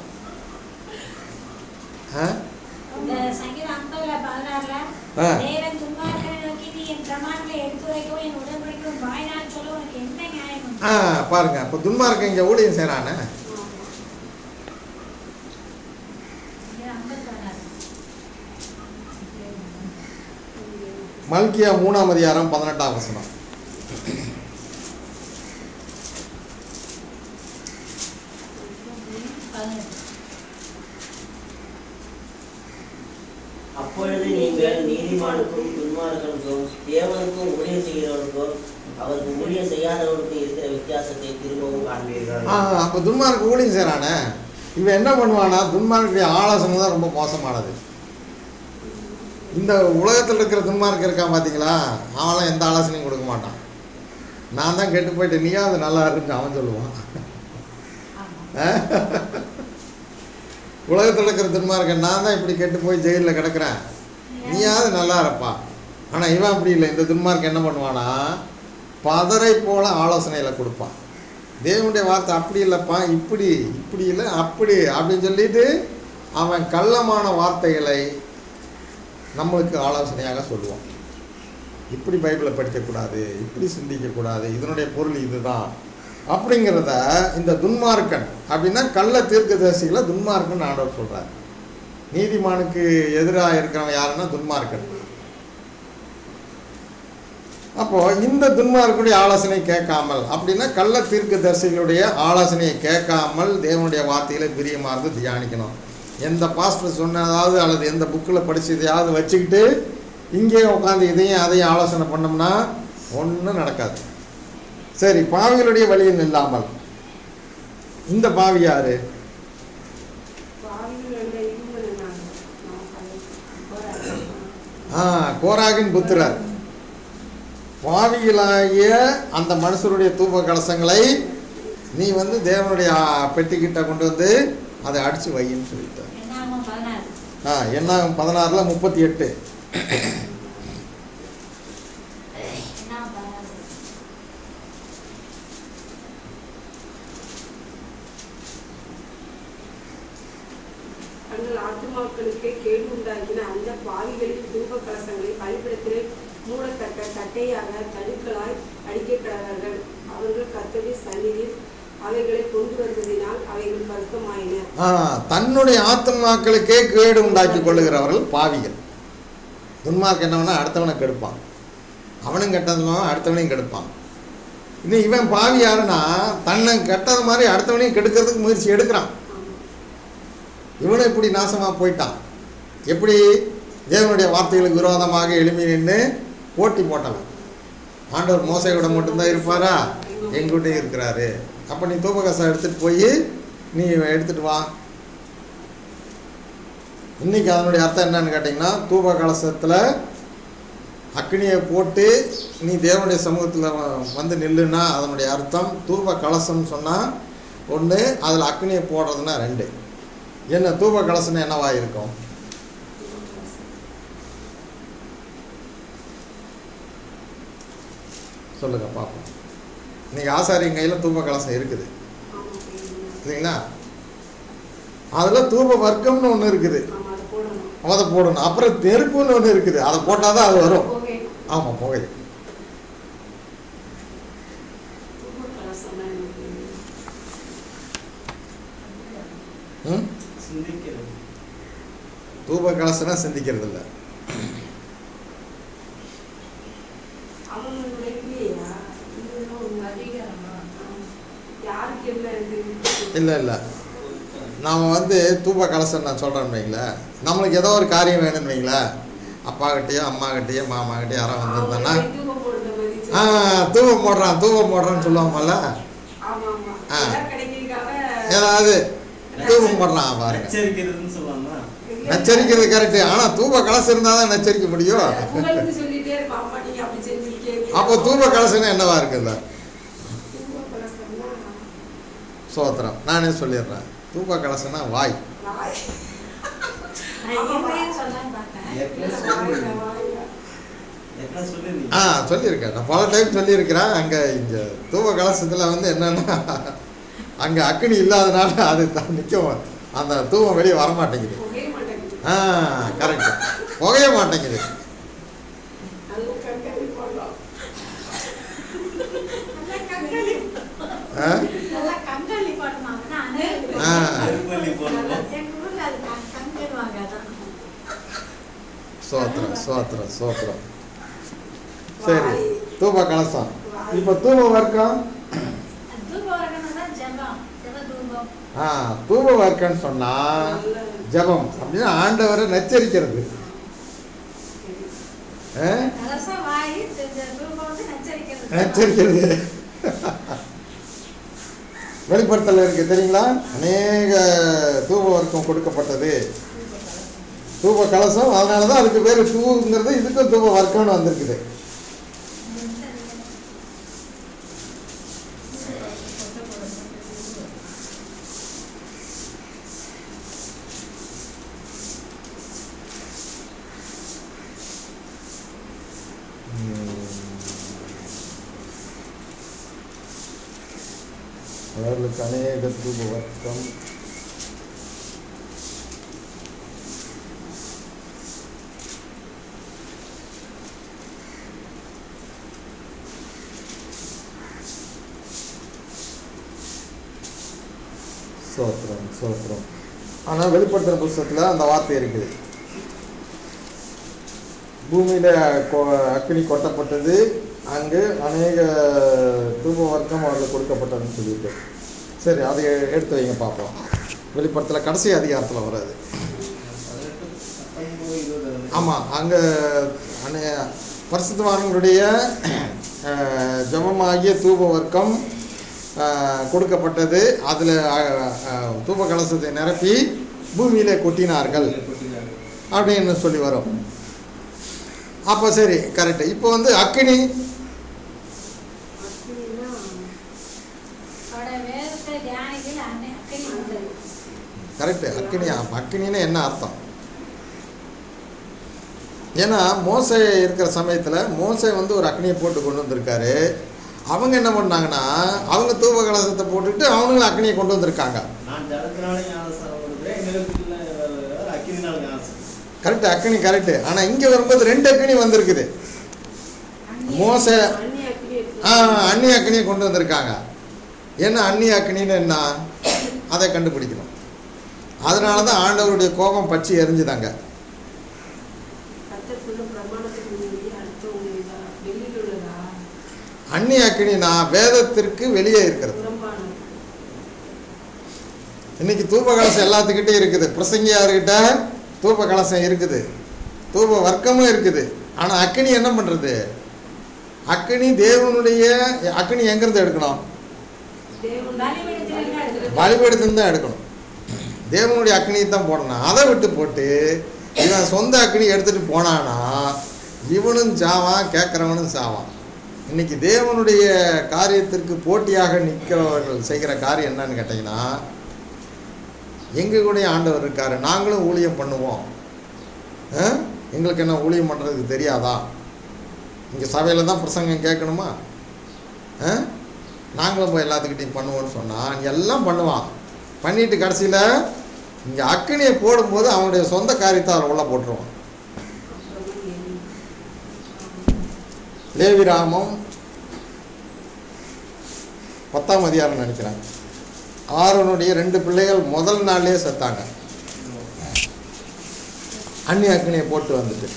பாருங்க, அப்ப துன்மார்க்க இங்க ஊழியம் செய்யறானே. மல்கியா மூணாம் அதிகாரம் பதினெட்டாம் வசனம். அப்பொழுது நீங்கள் நீதிமானுக்கும் துன்மார்க்கனுக்கும் தேவனுக்கும் ஊழியம் செய்கிறவனுக்கும் அவருக்கு ஊழியம் செய்யாதவனுக்கும் இருக்கிற வித்தியாசத்தை திரும்பவும் காண்பீர்கள். அப்ப துன்மார்க்க ஊழியம் செய்யறானே, இவன் என்ன பண்ணுவானா? துன்மார்க்குடைய ஆலோசனை தான் ரொம்ப மோசமானது. இந்த உலகத்தில் இருக்கிற துன்மார்க்க இருக்கான் பார்த்தீங்களா, அவன்லாம் எந்த ஆலோசனையும் கொடுக்க மாட்டான். நான் தான் கெட்டு போயிட்டு நீயா அது நல்லா இருக்குன்னு அவன் சொல்லுவான். உலகத்தில் இருக்கிற துன்மார்க்க நான் தான் இப்படி கெட்டு போய் ஜெயிலில் கிடக்கிறேன், நீயாவது நல்லா இருப்பா. ஆனால் இவன் அப்படி இல்லை. இந்த துன்மார்க்க என்ன பண்ணுவானா? பதரை போல ஆலோசனையில் கொடுப்பான். தேவனுடைய வார்த்தை அப்படி இல்லைப்பா, இப்படி இப்படி இல்லை அப்படி அப்படின்னு சொல்லிட்டு அவன் கள்ளமான வார்த்தைகளை நம்மளுக்கு ஆலோசனையாக சொல்லுவான். இப்படி பைபிளை படிக்கக்கூடாது, இப்படி சிந்திக்கக்கூடாது, இதனுடைய பொருள் இதுதான் அப்படிங்கிறத இந்த துன்மார்க்கன் அப்படின்னா கள்ள தீர்க்கதரிசிகளை துன்மார்க்கன் ஆண்டவர் சொல்கிறார். நீதிமானுக்கு எதிராக இருக்கிறவன் யாருன்னா துன்மார்க்கன். அப்போ இந்த துன்மார்க்குடைய ஆலோசனை கேட்காமல், அப்படின்னா கள்ள தீர்க்கதரிசிகளுடைய ஆலோசனையை கேட்காமல் தேவனுடைய வார்த்தைகளை பிரியமாக இருந்து தியானிக்கணும். எந்த பாஸ்டர் சொன்னதாவது அல்லது எந்த புக்கில் படித்ததையாவது வச்சுக்கிட்டு இங்கே உட்காந்து இதையும் அதையும் ஆலோசனை பண்ணோம்னா ஒன்றும் நடக்காது. சரி, பாவிகளுடைய வழியில் இல்லாமல், இந்த பாவி யாரு? ஆ கோராகின் புத்திரர். பாவிகளாகிய அந்த மனுஷருடைய தூப கலசங்களை நீ வந்து தேவனுடைய பெட்டிக்கிட்ட கொண்டு வந்து அதை அடிச்சு வையின்னு சொல்லிட்டார். ஆ என்னாகும் பதினாறுல முப்பத்தி எட்டு. ஆத்துமாக்களுக்கு கேடு உண்டாக்கின அந்த பாவிகளின் தூப கலசங்களை பலிபீடத்திலே மூடத்தக்க தட்டையாக தடுக்களாய் அடிக்கப்படுகிறார்கள். அவர்கள் கர்த்தருடைய சந்நிதியில் அவைகளை கொண்டு வந்ததினால் அவைகள் பரிசுத்தமாயின. தன்னுடைய ஆத்துமாக்களுக்கே கேடு உண்டாக்கி கொள்ளுகிறவர்கள் பாவிகள். துன்மார்க்கு என்னவனா அடுத்தவனை கெடுப்பான், அவனும் கெட்டதுமா அடுத்தவனையும் கெடுப்பான். இன்னும் இவன் பாவி யாருன்னா தன்னை கெட்டது மாதிரி அடுத்தவனையும் கெடுக்கிறதுக்கு முயற்சி எடுக்கிறான். இவனும் இப்படி நாசமாக போயிட்டான். எப்படி? தேவனுடைய வார்த்தைகளுக்கு விரோதமாக எழுப்பி நின்று போட்டி போட்டவன். ஆண்டவர் மோசையோட மட்டும்தான் இருப்பாரா? எங்கிட்டே இருக்கிறாரு. அப்போ நீ தூபகசம் எடுத்துகிட்டு போய் நீ எடுத்துகிட்டு வா. இன்றைக்கி அதனுடைய அர்த்தம் என்னன்னு கேட்டிங்கன்னா, தூப கலசத்தில் அக்னியை போட்டு நீ தேவனுடைய சமூகத்தில் வந்து நில்லுன்னா அதனுடைய அர்த்தம். தூப கலசம்னு சொன்னால் ஒன்று, அதில் அக்னியை போடுறதுன்னா ரெண்டு. என்ன தூப கலசம்னா என்னவா இருக்கும்? சொல்லுங்க பார்ப்போம். இன்னைக்கு ஆசாரியின் கையில் தூப கலசம் இருக்குது இல்லைங்களா? அதில் தூப வர்க்கம்னு ஒன்று இருக்குது, அதை போடணும். அப்புறம் நெருப்புன்னு ஒன்று இருக்குது, அதை போட்டால் தான் அது வரும். ஆமாம், புகை. ம் தூப கலசனா சிந்திக்கிறது இல்லை. இல்லை இல்லை நாம் வந்து தூப கலசம் நான் சொல்கிறேன்னு வைங்களேன், நம்மளுக்கு ஏதோ ஒரு காரியம் வேணும்னு வைங்களேன், அப்பாக்கிட்டேயோ அம்மாக்கிட்டேயோ மாமாக்கிட்டேயோ யாரோ வந்திருந்தான்னா ஆ தூபம் போடுறான் தூபம் போடுறான்னு சொல்லுவாங்கல்ல. ஆ ஏதாவது தூபம் போடுறான் பாருங்க, நச்சரிக்கிறது கரெக்டு. ஆனால் தூப கலசம் இருந்தால் தான் நச்சரிக்க முடியும். அப்போ தூப கலசம்னா என்னவா இருக்குல்ல? சோத்திரம். நானே சொல்லிடுறேன், தூப கலசம்னா வாய். ஆ சொல்லியிருக்கேன், நான் பல டைம் சொல்லியிருக்கிறேன். அங்கே இங்கே தூப கலசத்தில் வந்து என்னென்னா அங்கே அக்னி இல்லாதனால அது நிற்கும், அந்த தூபம் வெளியே வரமாட்டேங்குது. ஆ கரெக்டு, புகைய மாட்டேங்குது. சோத்திரம் சோத்திரம் சோத்திரம். சரி, தூப கலசம். இப்போ தூப வர்க்கம், ஆ தூப வர்க்கம்னு சொன்னா ஜபம் அப்படின்னா ஆண்டவரை நச்சரிக்கிறது. நச்சரிக்கிறது வெளிப்படுத்தல இருக்கு தெரியுங்களா? அநேக தூப வர்க்கம் கொடுக்கப்பட்டது, தூப கலசம். அதனாலதான் அதுக்கு பேரு தூங்கிறது, இதுக்கும் தூப வர்க்கம்னு வந்திருக்குது. அவர்களுக்கு அநேக தூப வர்க்கம். சோத்திரம் சோத்திரம். ஆனால் வெளிப்படுத்துகிற புத்தகத்தில் அந்த வார்த்தை இருக்குது, பூமியில் அக்னி கொட்டப்பட்டது, அங்கு அநேக தூப வர்க்கம் அவர்களுக்கு கொடுக்கப்பட்டதுன்னு சொல்லிட்டு. சரி, அதை எடுத்து வைங்க பார்ப்போம். வெளிப்படுத்தல கடைசி அதிகாரத்தில் வராது. ஆமாம், அங்கே அநே பரிசுத்தவான்களுடைய ஜபமாகிய தூப வர்க்கம் கொடுக்கப்பட்டது. அதில் தூப கலசத்தை நிரப்பி பூமியிலே கொட்டினார்கள் அப்படின்னு சொல்லி வரும். அப்போ சரி, கரெக்டு. இப்போ வந்து அக்னி, கரெக்டு. அக்னி, அக்னின்னு என்ன அர்த்தம்? ஏன்னா மோசே இருக்கிற சமயத்தில் மோசே வந்து ஒரு அக்னியை போட்டு கொண்டு வந்திருக்காரு. அவங்க என்ன பண்ணாங்கன்னா அவங்க தூப கலசத்தை போட்டுட்டு அவங்களும் அக்னியை கொண்டு வந்திருக்காங்க. கரெக்டு, அக்னி கரெக்டு. ஆனால் இங்கே வரும்போது ரெண்டு அக்னி வந்திருக்குது. மோசே ஆ அந்நிய அக்னியை கொண்டு வந்திருக்காங்க. ஏன்னா அந்நிய அக்னின்னு என்ன அதை கண்டுபிடிக்கணும். அதனால தான் ஆண்டவருடைய கோபம் பற்றி எரிஞ்சுதாங்க. அந்நிய அக்னினா வேதத்திற்கு வெளியே இருக்கிறது. இன்னைக்கு தூப கலசம் எல்லாத்துக்கிட்டே இருக்குது. பிரசங்கியார்கிட்ட தூப கலசம் இருக்குது, தூப வர்க்கமும் இருக்குது. ஆனால் அக்னி என்ன பண்ணுறது? அக்னி தேவனுடைய அக்னி எங்கிருந்து எடுக்கணும்? பலிபீடத்திலிருந்து தான் எடுக்கணும். தேவனுடைய அக்னியை தான் போடணும். அதை விட்டு போட்டு இவன் சொந்த அக்னி எடுத்துகிட்டு போனானா இவனும் சாவான், கேட்குறவனும் சாவான். இன்னைக்கு தேவனுடைய காரியத்திற்கு போட்டியாக நிற்கிறவர்கள் செய்கிற காரியம் என்னன்னு கேட்டிங்கன்னா, எங்கள் கூட ஆண்டவர் இருக்கார், நாங்களும் ஊழியம் பண்ணுவோம், எங்களுக்கு என்ன ஊழியம் பண்ணுறதுக்கு தெரியாதா, இங்கே சபையில் தான் பிரசங்கம் கேட்கணுமா, நாங்களும் போய் எல்லாத்துக்கிட்டையும் பண்ணுவோன்னு சொன்னால் எல்லாம் பண்ணுவான். பண்ணிட்டு கடைசியில் இங்கே அக்கினியை போடும்போது அவனுடைய சொந்த காரியத்தை அவர் உள்ள போட்டுருவான். லேவிராமம் பத்தாம் அதிகாரம் நினைக்கிறேன். ஆரோனுடைய ரெண்டு பிள்ளைகள் முதல் நாள்லேயே செத்தாங்க, அந்நிய அக்கினியை போட்டு வந்துட்டு.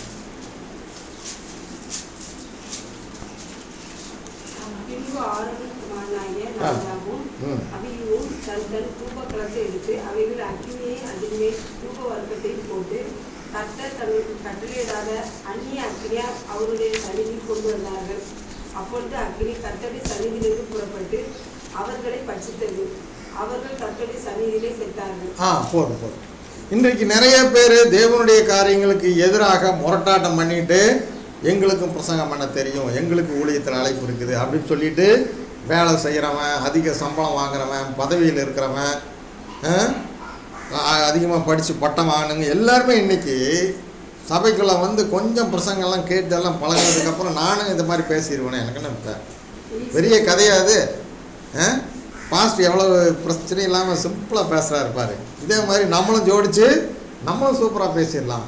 எடுத்து அவைகள் அக்கினியை அதிலே தூப வர்க்கத்தை போட்டு கர்த்தர் தங்களுக்கு கட்டளையிடாத அந்நிய அக்கினியா அவருடைய சன்னிதியில் கொண்டு வந்தார்கள். அப்பொழுது அக்கினி கர்த்தருடைய சன்னிதியிலிருந்து புறப்பட்டு அவர்களை பட்சித்தது. அவர்கள் கர்த்தருடைய சன்னிதியிலே செத்தார்கள். ஆ போதும் போதும். இன்றைக்கு நிறைய பேர் தேவனுடைய காரியங்களுக்கு எதிராக முரட்டாட்டம் பண்ணிட்டு, எங்களுக்கும் பிரசங்கம் பண்ண தெரியும், எங்களுக்கு ஊழியத்தில் அழைப்பு இருக்குது அப்படின்னு சொல்லிட்டு வேலை செய்கிறவன், அதிக சம்பளம் வாங்குறவன், பதவியில் இருக்கிறவன், அதிகமாக படித்து பட்டம் வாங்கினவங்க எல்லாருமே இன்றைக்கி சபைக்குள்ளே வந்து கொஞ்சம் பிரசங்கெல்லாம் கேட்டு எல்லாம் பழகினதுக்கப்புறம் நானும் இந்த மாதிரி பேசிடுவேனே, எனக்கு என்ன பெரிய கதையாது. பாஸ்ட் எவ்வளோ பிரச்சனை இல்லாமல் சிம்பிளாக பேசுகிறா இருப்பார். இதே மாதிரி நம்மளும் ஜோடித்து நம்மளும் சூப்பராக பேசிடலாம்.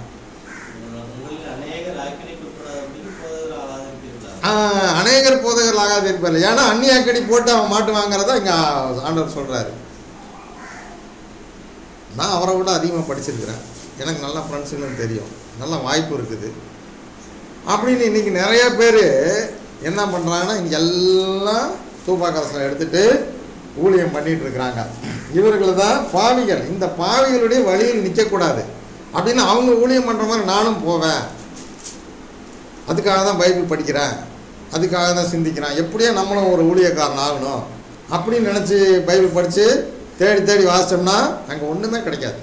அநேகர் போதகர்கள் ஆகாது இருப்பார். ஏன்னா அந்நிய அக்கடி போட்டு அவன் மாட்டு வாங்குறதா இங்கே ஆண்டவர் சொல்கிறாரு. நான் அவரை விட அதிகமாக படிச்சிருக்கிறேன், எனக்கு நல்ல ஃப்ரெண்ட்ஸுங்களும் தெரியும், நல்ல வாய்ப்பு இருக்குது அப்படின்னு இன்றைக்கி நிறைய பேர் என்ன பண்ணுறாங்கன்னா, இங்கே எல்லாம் தூபாக்கரசனை எடுத்துகிட்டு ஊழியம் பண்ணிகிட்டு இருக்கிறாங்க. இவர்கள் தான் பாவிகள். இந்த பாவிகளுடைய வழியில் நிற்கக்கூடாது அப்படின்னு அவங்க ஊழியம் பண்ணுற மாதிரி நானும் போவேன், அதுக்காக தான் பைபிள் படிக்கிறேன், அதுக்காக தான் சிந்திக்கிறேன், எப்படியோ நம்மளும் ஒரு ஊழியக்காரன் ஆகணும் அப்படின்னு நினச்சி பைபிள் படித்து தேடி தேடி வாசித்தோம்னா அங்கே ஒன்றுமே கிடைக்காது.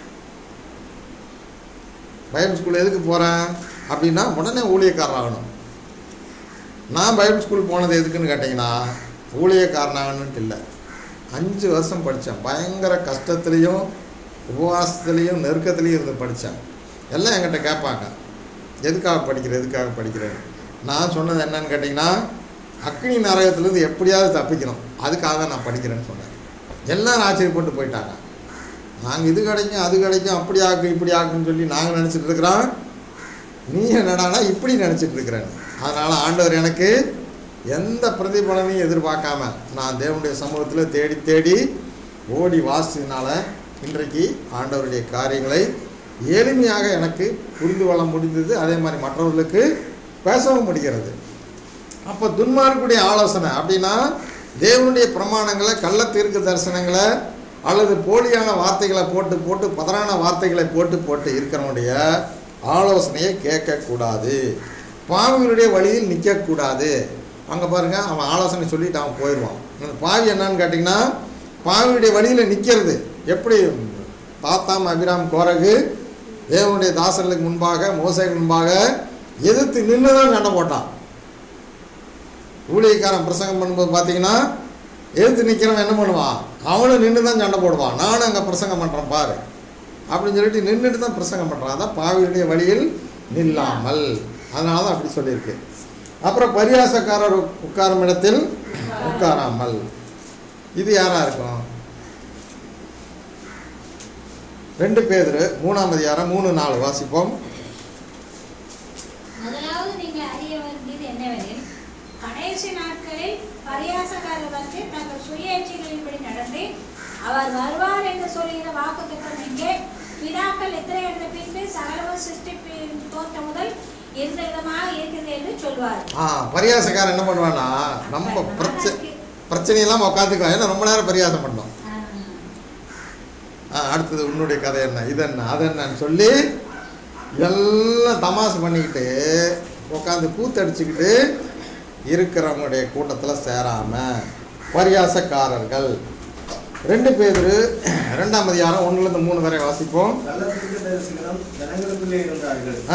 பைபிள் ஸ்கூல் எதுக்கு போகிறேன் அப்படின்னா உடனே ஊழியக்காரன் ஆகணும். நான் பைபிள் ஸ்கூல் போனது எதுக்குன்னு கேட்டிங்கன்னா ஊழியக்காரன் ஆகணுன்ட்டு இல்லை. அஞ்சு வருஷம் படித்தேன், பயங்கர கஷ்டத்துலேயும் உபவாசத்துலேயும் நெருக்கத்துலேயும் இருந்து படித்தேன். எல்லாம் என்கிட்ட கேட்பாங்க, எதுக்காக படிக்கிறேன் எதுக்காக படிக்கிறேன். நான் சொன்னது என்னன்னு கேட்டிங்கன்னா, அக்னி நரகத்துலேருந்து எப்படியாவது தப்பிக்கணும், அதுக்காக தான் நான் படிக்கிறேன்னு சொன்னேன். எல்லோரும் ஆச்சரியப்பட்டு போயிட்டாங்க. நாங்கள் இது கிடைக்கும் அது கிடைக்கும் அப்படி ஆக்கும் இப்படி ஆக்குன்னு சொல்லி நாங்கள் நினச்சிட்டு இருக்கிறோம், நீ என்னடானா இப்படி நினச்சிட்டு இருக்கிறேன். அதனால் ஆண்டவர் எனக்கு எந்த பிரதிபலனையும் எதிர்பார்க்காம நான் தேவனுடைய சமூகத்தில் தேடி தேடி ஓடி வாசினால இன்றைக்கு ஆண்டவருடைய காரியங்களை எளிமையாக எனக்கு புரிந்து கொள்ள முடிந்தது. அதே மாதிரி மற்றவர்களுக்கு பேசவும் முடிகிறது. அப்போ துன்மார்க்குடைய ஆலோசனை அப்படின்னா தேவனுடைய பிரமாணங்களை, கள்ள தீர்க்க தரிசனங்களை அல்லது போலியான வார்த்தைகளை போட்டு போட்டு பதறான வார்த்தைகளை போட்டு போட்டு இருக்கிறவனுடைய ஆலோசனையை கேட்கக்கூடாது, பாவிகளுடைய வழியில் நிற்கக்கூடாது. அங்கே பாருங்கள், அவன் ஆலோசனை சொல்லிட்டு அவன் போயிடுவான். அந்த பாவி என்னன்னு கேட்டிங்கன்னா, பாவியுடைய வழியில் நிற்கிறது. எப்படி தாத்தாம் அபிராம் கோரகு தேவனுடைய தாசர்களுக்கு முன்பாக மோசைக்கு முன்பாக எதிர்த்து நின்று தான் சண்டை போட்டான். ஊழியக்காரன் பிரசங்கம் பண்ணும்போது பார்த்தீங்கன்னா எதிர்த்து நிற்கிறவன் என்ன பண்ணுவான், அவனும் நின்று தான் சண்டை போடுவான். நானும் அங்கே பிரசங்கம் பண்ணுறேன் பாரு அப்படின்னு சொல்லிட்டு நின்றுட்டு தான் பிரசங்கம் பண்ணுறான். அதான் பாவியுடைய வழியில் நில்லாமல், அதனால தான் அப்படி சொல்லியிருக்கு. அப்புறம் பரியாசக்காரர் உட்காரும் இடத்தில் உட்காராமல், இது யாராக இருக்கும்? ரெண்டு பேர் மூணாம் அதிகாரம் மூணு நாலு வாசிப்போம். முதலாவது நீங்கள் அறிய வேண்டியது என்னவெனில், கடைசி நாட்களில் பரியாசக்காரர் வந்து தங்கள் சுய இச்சைகளின்படி நடந்து அவர் வருவார் என்று சொல்லுகிற வாக்குத்தத்தம் இங்கே பிதாக்கள் எத்தனை எடுத்த பின்பு சகலவ சிருஷ்டி தோற்றம் முதல் எந்த விதமாக இருக்குது என்று சொல்வார். ஆ பரியாசக்காரன் என்ன பண்ணுவான்னா, நம்ம பிரச்சனை பிரச்சனையெல்லாம் உட்காந்துக்குவான். ஏன்னா ரொம்ப நேரம் பரியாசம் பண்ணோம். ஆ அடுத்தது உன்னுடைய கதை என்ன, இது என்ன, அது என்னன்னு சொல்லி எல்லாம் தமாசு பண்ணிக்கிட்டு உட்காந்து கூத்தடிச்சுக்கிட்டு இருக்கிறவங்களுடைய கூட்டத்தில் சேராமல் பரியாசக்காரர்கள். ரெண்டு பேர் ரெண்டாம் அதிகாரம் ஒன்றுலேருந்து மூணு வரை வாசிப்போம். ஜனங்களுக்குள்ளே இருந்தார்கள். ஆ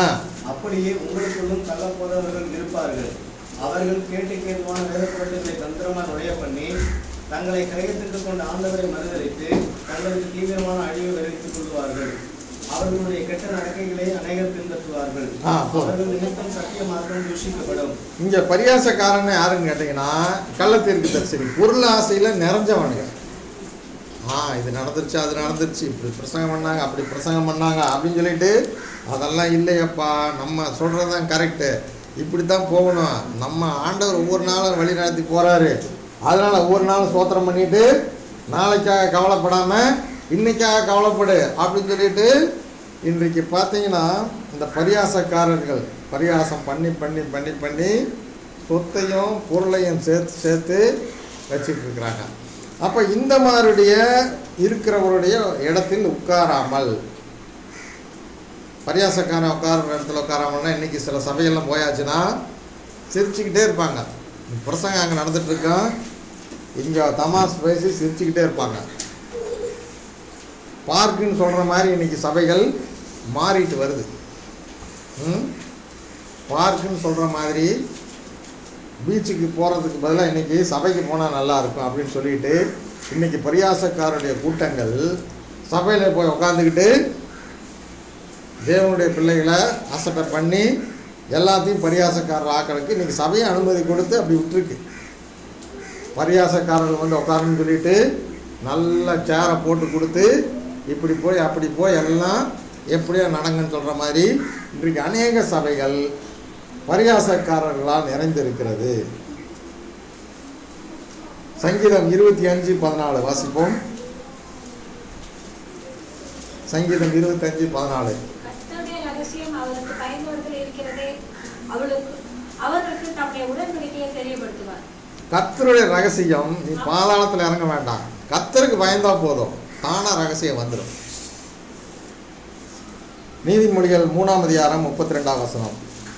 அப்படியே உங்களுக்குள்ளும் கள்ளப்போதவர்கள் இருப்பார்கள். அவர்கள் கேட்டு கேதுவான வேதப்புரட்டுகளை தந்திரமாக நுழைய பண்ணி தங்களை கிரயத்திற்கு கொண்ட ஆண்டவரை மறுதலித்து தங்களுக்கு தீவிரமான அழிவை விளைவித்துக் கொள்வார்கள். அவர்களுடைய கெட்ட நடக்கைகளை அநேகர் பின்பற்றுவார்கள். அவர்கள் நிமித்தம் சத்திய மார்க்கம் தூஷிக்கப்படும். இங்க பரியாசக்காரன் யாருன்னு கேட்டீங்கன்னா கள்ளத்தீர்க்கு தரிசனி, பொருள் ஆசையில நிறைஞ்சவனுங்க. ஆ இது நடந்துருச்சு, அது நடந்துருச்சு, இப்படி பிரசங்கம் பண்ணாங்க, அப்படி பிரசங்கம் பண்ணாங்க அப்படின்னு சொல்லிட்டு அதெல்லாம் இல்லையப்பா, நம்ம சொல்றதுதான் கரெக்டு, இப்படி தான் போகணும், நம்ம ஆண்டவர் ஒவ்வொரு நாளும் வழி நடத்தி போறாரு, அதனால ஒவ்வொரு நாளும் சோத்திரம் பண்ணிட்டு நாளைக்காக கவலைப்படாம இன்னைக்காக கவலைப்படு அப்படின்னு சொல்லிட்டு இன்றைக்கு பார்த்தீங்கன்னா இந்த பரியாசக்காரர்கள் பரியாசம் பண்ணி பண்ணி பண்ணி பண்ணி சொத்தையும் பொருளையும் சேர்த்து சேர்த்து வச்சுட்டு இருக்கிறாங்க. அப்போ இந்த மாதிரிடைய இருக்கிறவருடைய இடத்தில் உட்காராமல், பரியாசக்காரன் உட்கார இடத்துல உட்காராமல்னா இன்னைக்கு சில சபையெல்லாம் போயாச்சுன்னா சிரிச்சுக்கிட்டே இருப்பாங்க. பிரசங்கம் அங்கே நடந்துட்டு இருக்கோம், இங்கே தமாஸ் பேசி சிரிச்சுக்கிட்டே இருப்பாங்க. பார்க்குன்னு சொல்கிற மாதிரி இன்றைக்கி சபைகள் மாறிட்டு வருது. ம் பார்க்குன்னு சொல்கிற மாதிரி பீச்சுக்கு போகிறதுக்கு பதிலாக இன்றைக்கி சபைக்கு போனால் நல்லாயிருக்கும் அப்படின்னு சொல்லிட்டு இன்றைக்கி பரியாசக்காரருடைய கூட்டங்கள் சபையில் போய் உட்காந்துக்கிட்டு தேவனுடைய பிள்ளைகளை அசட்டை பண்ணி எல்லாத்தையும் பரியாசக்காரர் ஆக்களுக்கு இன்றைக்கி சபையை அனுமதி கொடுத்து அப்படி விட்டுருக்கு. பரியாசக்காரர்கள் வந்து உட்காருன்னு சொல்லிட்டு நல்ல சேரை போட்டு கொடுத்து இப்படி போய் அப்படி போய் எல்லாம் எப்படியோ நடங்கன்னு சொல்கிற மாதிரி இன்றைக்கு அநேக சபைகள் பரியாசக்காரர்களால் நிறைந்திருக்கிறது. சங்கீதம் இருபத்தி அஞ்சு பதினாலு வாசிப்போம். சங்கீதம் இருபத்தி அஞ்சு பதினாலு. கர்த்தருடைய ரகசியம் நீ பாதாளத்தில் இறங்க வேண்டாம், கர்த்தருக்கு பயந்தா போதும், தானா ரகசியம் வந்துடும். நீதிமொழிகள் மூணாம் அதிகாரம் முப்பத்தி ரெண்டாம் வசனம்.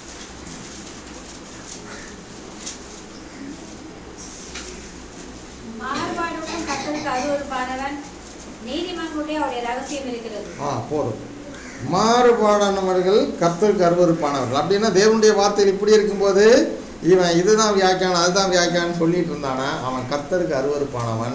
போதும். மாறுபாடானவர்கள் கர்த்தருக்கு அருவருப்பானவர்கள் அப்படின்னா தேவனுடைய வார்த்தையில் இப்படி இருக்கும்போது இவன் இதுதான் வியாக்கியானம் அதுதான் வியாக்கியானம் சொல்லிட்டு இருந்தானா அவன் கர்த்தருக்கு அருவருப்பானவன்.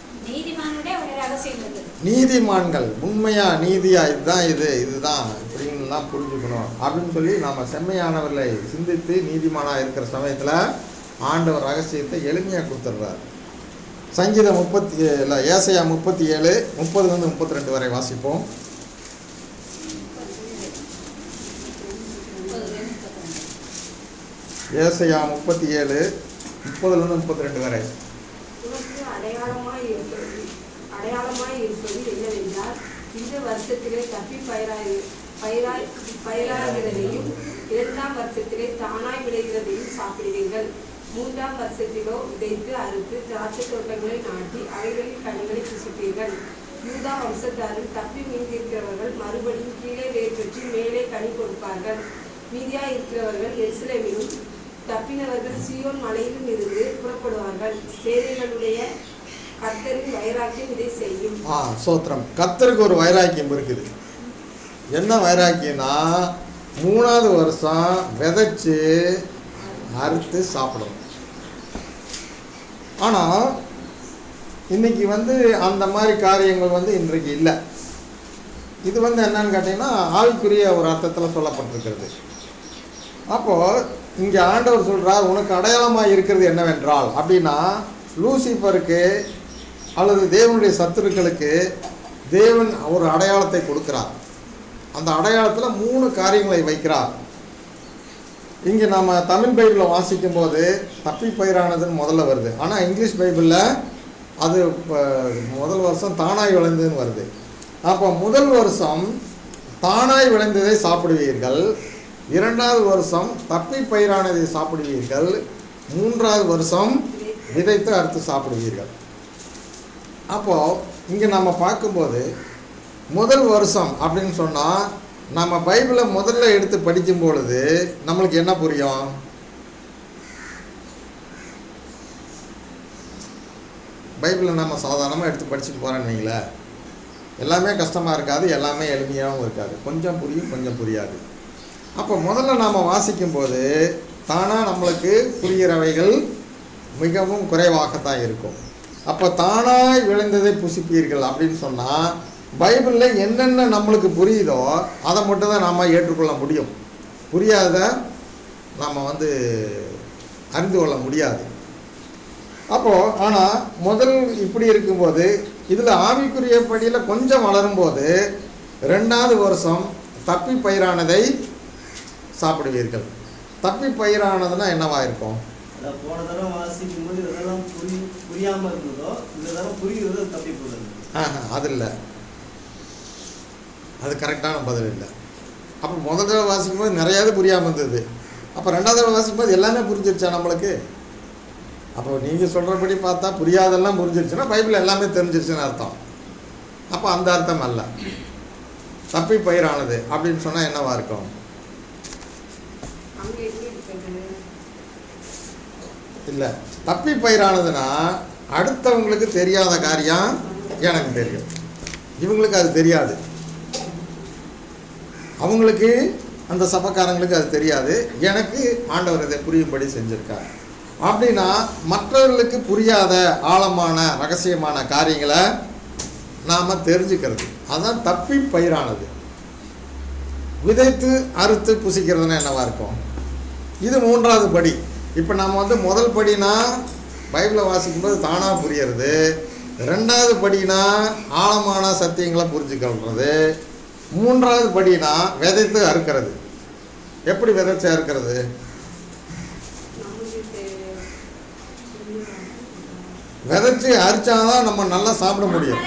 நீதிமான்கள் உண்மையா நீதியா இதுதான் இது இதுதான் இப்படின்லாம் புரிஞ்சுக்கணும் அப்படின்னு சொல்லி நம்ம செம்மையானவர்களை சிந்தித்து நீதிமானாக இருக்கிற சமயத்தில் ஆண்டவர் ரகசியத்தை எளிமையாக கொடுத்துட்றார். சங்கீதம் முப்பத்தி இல்லை ஏசையா முப்பத்தி ஏழு முப்பதுலேருந்து முப்பத்தி ரெண்டு வரை வாசிப்போம். ஏசையா முப்பத்தி ஏழு முப்பதுலேருந்து முப்பத்தி ரெண்டு வரை. அடையாளமாய் இருப்பது அடையாளமாய் இருப்பது என்னவென்றால் இந்த வருஷத்திலே தப்பி பயிராய் பயிராய் பயிராகிறதையும் இரண்டாம் வருஷத்திலே தானாய் விளைகிறதையும் சாப்பிடுவீர்கள். மூன்றாம் வருஷத்திலோ விதைத்து அறுத்து திராட்சை தோட்டங்களை நாட்டி அவைகளின் கனிகளை புசிப்பீர்கள். யூதா வம்சத்தாரில் தப்பி மீந்திருக்கிறவர்கள் மறுபடியும் கீழே வேர் பெற்று மேலே கனி கொடுப்பார்கள். மீதியாய் இருக்கிறவர்கள் எருசலேமிலும் தப்பினவர்கள் சீயோன் மலையிலும் இருந்து புறப்படுவார்கள். சேனைகளுடைய கர்த்தரின் வைராக்கியம் இதை செய்யும். ஆ சோத்திரம். கர்த்தருக்கு ஒரு வைராக்கியம் இருக்குது. என்ன வைராக்கியம்னா மூணாவது வருஷம் விதைச்சு அறுத்து சாப்பிடணும். ஆனால் இன்னைக்கு வந்து அந்த மாதிரி காரியங்கள் வந்து இன்றைக்கு இல்லை. இது வந்து என்னன்னு கேட்டிங்கன்னா ஆவிக்குரிய ஒரு அர்த்தத்தில் சொல்லப்பட்டிருக்கிறது. அப்போது இங்கே ஆண்டவர் சொல்கிறார் உனக்கு அடையாளமாக இருக்கிறது என்னவென்றால் அப்படின்னா லூசிஃபருக்கு அல்லது தேவனுடைய சத்துருக்களுக்கு தேவன் ஒரு அடையாளத்தை கொடுக்கிறார். அந்த அடையாளத்தில் மூணு காரியங்களை வைக்கிறார். இங்கே நம்ம தமிழ் பைபிளில் வாசிக்கும் போது தப்பி பயிரானதுன்னு முதல்ல வருது. ஆனால் இங்கிலீஷ் பைபிளில் அது முதல் வருஷம் தானாய் விளைந்ததுன்னு வருது. அப்போ முதல் வருஷம் தானாய் விளைந்ததை சாப்பிடுவீர்கள், இரண்டாவது வருஷம் தப்பி பயிரானதை சாப்பிடுவீர்கள், மூன்றாவது வருஷம் விதைத்து அறுத்து சாப்பிடுவீர்கள். அப்போது இங்கே நம்ம பார்க்கும்போது முதல் வருஷம் அப்படின்னு சொன்னால் நம்ம பைபிளை முதல்ல எடுத்து படிக்கும் பொழுது நம்மளுக்கு என்ன புரியும்? பைபிளை நம்ம சாதாரணமாக எடுத்து படிச்சுட்டு போகிறோன்னு வைங்களேன், எல்லாமே கஷ்டமாக இருக்காது, எல்லாமே எளிமையாகவும் இருக்காது, கொஞ்சம் புரியும் கொஞ்சம் புரியாது. அப்போ முதல்ல நாம் வாசிக்கும்போது தானாக நம்மளுக்கு புரிகிறவைகள் மிகவும் குறைவாகத்தான் இருக்கும். அப்போ தானாய் விளைந்ததை புசிப்பீர்கள் அப்படின்னு சொன்னால் பைபிளில் என்னென்ன நம்மளுக்கு புரியுதோ அதை மட்டும் தான் நாம் ஏற்றுக்கொள்ள முடியும். புரியாத நாம் வந்து அறிந்து கொள்ள முடியாது. அப்போது ஆனால் முதல் இப்படி இருக்கும்போது இதில் ஆவிக்குரிய படியில் கொஞ்சம் வளரும்போது ரெண்டாவது வருஷம் தப்பி பயிரானதை சாப்பிடுவீர்கள். தப்பி பயிரானதுன்னா என்னவா இருக்கும்? போன தடவை வாசிக்கும் போது இதெல்லாம் புரி புரியாமல் இருந்ததோ இந்த தடவை புரிகிறது தப்பி போடுறது. ஆஹா, அது இல்லை, அது கரெக்டான பதில் இல்லை. அப்போ முதல் தடவை வாசிக்கும் போது நிறையாவது புரியாமல் இருந்தது. அப்போ ரெண்டாவது தடவை வாசிக்கும் போது எல்லாமே புரிஞ்சிருச்சா நம்மளுக்கு? அப்போ நீங்கள் சொல்கிறபடி பார்த்தா புரியாதெல்லாம் புரிஞ்சிருச்சுன்னா பைபிள் எல்லாமே தெரிஞ்சிருச்சுன்னு அர்த்தம். அப்போ அந்த அர்த்தம் அல்ல. தப்பி பயிரானது அப்படின்னு சொன்னால் என்னவா இருக்கும்? இல்லை, தப்பி பயிரானதுன்னா அடுத்தவங்களுக்கு தெரியாத காரியம் எனக்கு தெரியும், இவங்களுக்கு அது தெரியாது. அவங்களுக்கு அந்த சபக்காரங்களுக்கு அது தெரியாது, எனக்கு ஆண்டவர் இதை புரியும்படி செஞ்சுருக்கார். அப்படின்னா மற்றவர்களுக்கு புரியாத ஆழமான ரகசியமான காரியங்களை நாம் தெரிஞ்சுக்கிறது, அதுதான் தப்பி பயிரானது. விதைத்து அறுத்து புசிக்கிறதுனா என்னவா இருக்கும்? இது மூன்றாவது படி. இப்போ நாம் வந்து முதல் படினா பைபிளை வாசிக்கும்போது தானாக புரியறது, ரெண்டாவது படினா ஆழமான சத்தியங்களை புரிஞ்சுக்கிறது, மூன்றாவது படினா விதைத்து அறுக்கிறது. எப்படி விதைச்சு அறுக்கிறது? விதைச்சு அரிச்சாதான் நம்ம நல்லா சாப்பிட முடியும்.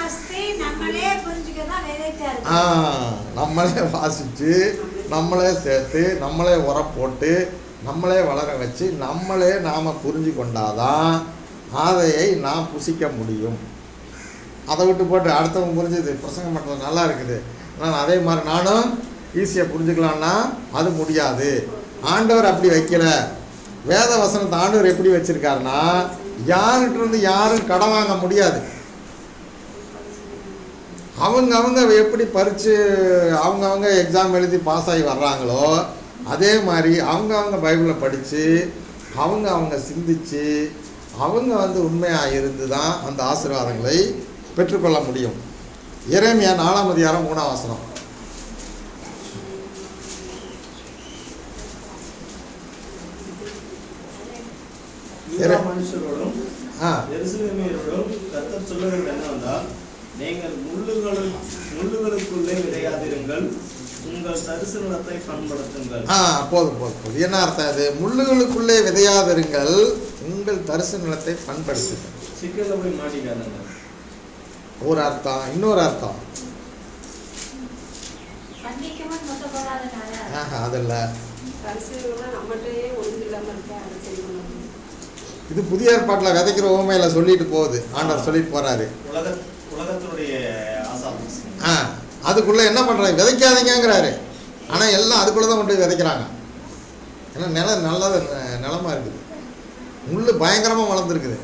ஆ நம்மளே வாசித்து நம்மளே சேர்த்து நம்மளே உரம் போட்டு நம்மளே வளர வச்சு நம்மளே நாம் புரிஞ்சு கொண்டாதான் அதையை நாம் புசிக்க முடியும். அதை விட்டு போட்டு அடுத்தவங்க புரிஞ்சுது பிரசங்கம் பண்ணுறது நல்லா இருக்குது, ஆனால் அதே மாதிரி நானும் ஈஸியாக புரிஞ்சுக்கலான்னா அது முடியாது. ஆண்டவர் அப்படி வைக்கல. வேத வசனத்தை ஆண்டவர் எப்படி வச்சுருக்காருன்னா யார்கிட்ட இருந்து யாரும் கடன் வாங்க முடியாது. அவங்க அவங்க எப்படி பறித்து அவங்க அவங்க எக்ஸாம் எழுதி பாஸ் ஆகி வர்றாங்களோ அதே மாதிரி அவங்க அவங்க பைபிளை படித்து அவங்க அவங்க சிந்தித்து அவங்க வந்து உண்மையாக இருந்து தான் அந்த ஆசீர்வாதங்களை பெற்றுக்கொள்ள முடியும். எரேமியா நாலாம் அதிகாரம் மூணாம் வசனம். மனுஷரோடும் எருசலேமியரோடும் கர்த்தர் சொல்லுகிறது என்னவென்றால், நீங்கள் முள்ளுகளும் முள்ளுகளுக்குள்ளே விளையாதிருங்கள், உங்கள் தரிசனத்தை பண்படுத்துங்கள். ஆ போதும் போதும் போதும். என்ன அர்த்தம் அது? முள்ளுகளுக்குள்ளே விதையாதிருங்கள், உங்கள் தரிசனத்தை பண்படுத்துங்கள். சிக்கல்ல போய் மாட்டிக்காதுங்க ஒரு அர்த்தம். இன்னொரு அர்த்தம் ஆஹா அதில்ல. இது புதிய ஏற்பாட்டில் விதைக்கிற உவமையில சொல்லிட்டு போகுது, ஆண்டவர் சொல்லிட்டு போறாரு. உலக உலகத்தினுடைய ஆ அதுக்குள்ளே என்ன பண்ணுறாங்க? விதைக்காதீங்கிறாரு. ஆனால் எல்லாம் அதுக்குள்ளே தான் கொண்டு போய் விதைக்கிறாங்க. ஏன்னா நிலம் நல்லது நிலமா இருக்குது, முள் பயங்கரமாக வளர்ந்துருக்குது.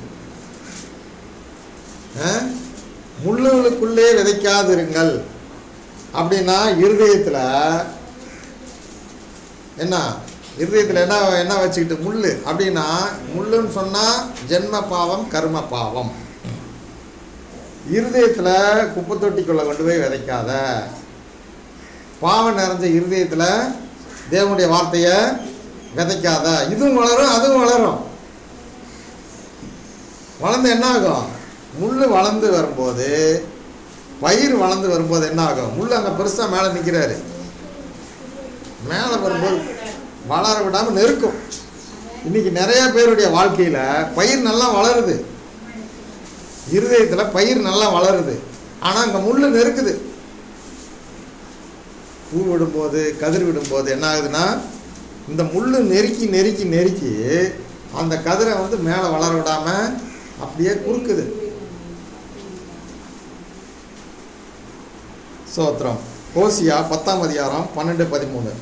முள்ளுகளுக்குள்ளே விதைக்காதிருங்கள் அப்படின்னா இருதயத்தில் என்ன இருதயத்தில் என்ன என்ன வச்சுக்கிட்டு முள் அப்படின்னா, முள்ளுன்னு சொன்னால் ஜென்ம பாவம் கர்ம பாவம். இருதயத்தில் குப்பை தொட்டிக்குள்ளே கொண்டு போய் விதைக்காத. பாவம் நிறைஞ்ச இருதயத்தில் தேவனுடைய வார்த்தையை விதைக்காத. இதுவும் வளரும் அதுவும் வளரும். வளர்ந்து என்ன ஆகும்? முள் வளர்ந்து வரும்போது பயிர் வளர்ந்து வரும்போது என்ன ஆகும்? முள் அங்கே பெருசாக மேலே நிற்கிறாரு, மேலே வரும்போது வளர விடாமல் நெருக்கும். இன்னைக்கு நிறைய பேருடைய வாழ்க்கையில் பயிர் நல்லா வளருது, இருதயத்தில் பயிர் நல்லா வளருது, ஆனால் அங்கே முள் நெருக்குது. பூ விடும்போது கதிர் விடும்போது என்ன ஆகுதுன்னா இந்த முள் நெருக்கி நெருக்கி நெருக்கி அந்த கதிரை வந்து மேலே வளர விடாமல் அப்படியே குறுக்குது. சோத்திரம். ஓசியா பத்தாம் அதிகாரம் பன்னெண்டு பதிமூணு.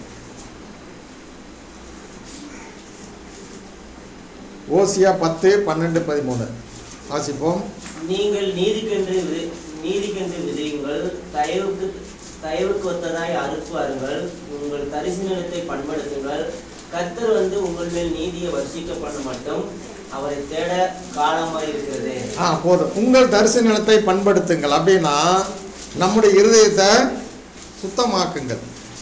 ஓசியா பத்து பன்னெண்டு பதிமூணு வாசிப்போம். நீங்கள் நீதிக்கென்று நீதிக்கென்று விதையுங்கள், தயவுக்கு தயவுக்கு ஒத்ததாய் அறுப்பு அருங்கள், உங்கள் தரிசு நிலத்தை பண்படுத்துங்கள். கர்த்தர் வந்து உங்கள் மேல் நீதியை வர்ஷிக்க பண்ண மட்டும் அவரை தேட காலமாக இருக்கிறது. ஆ போதும். உங்கள் தரிசு நிலத்தை பண்படுத்துங்கள் அப்படின்னா நம்முடைய இருதயத்தை சுத்தமாக்குங்கள்.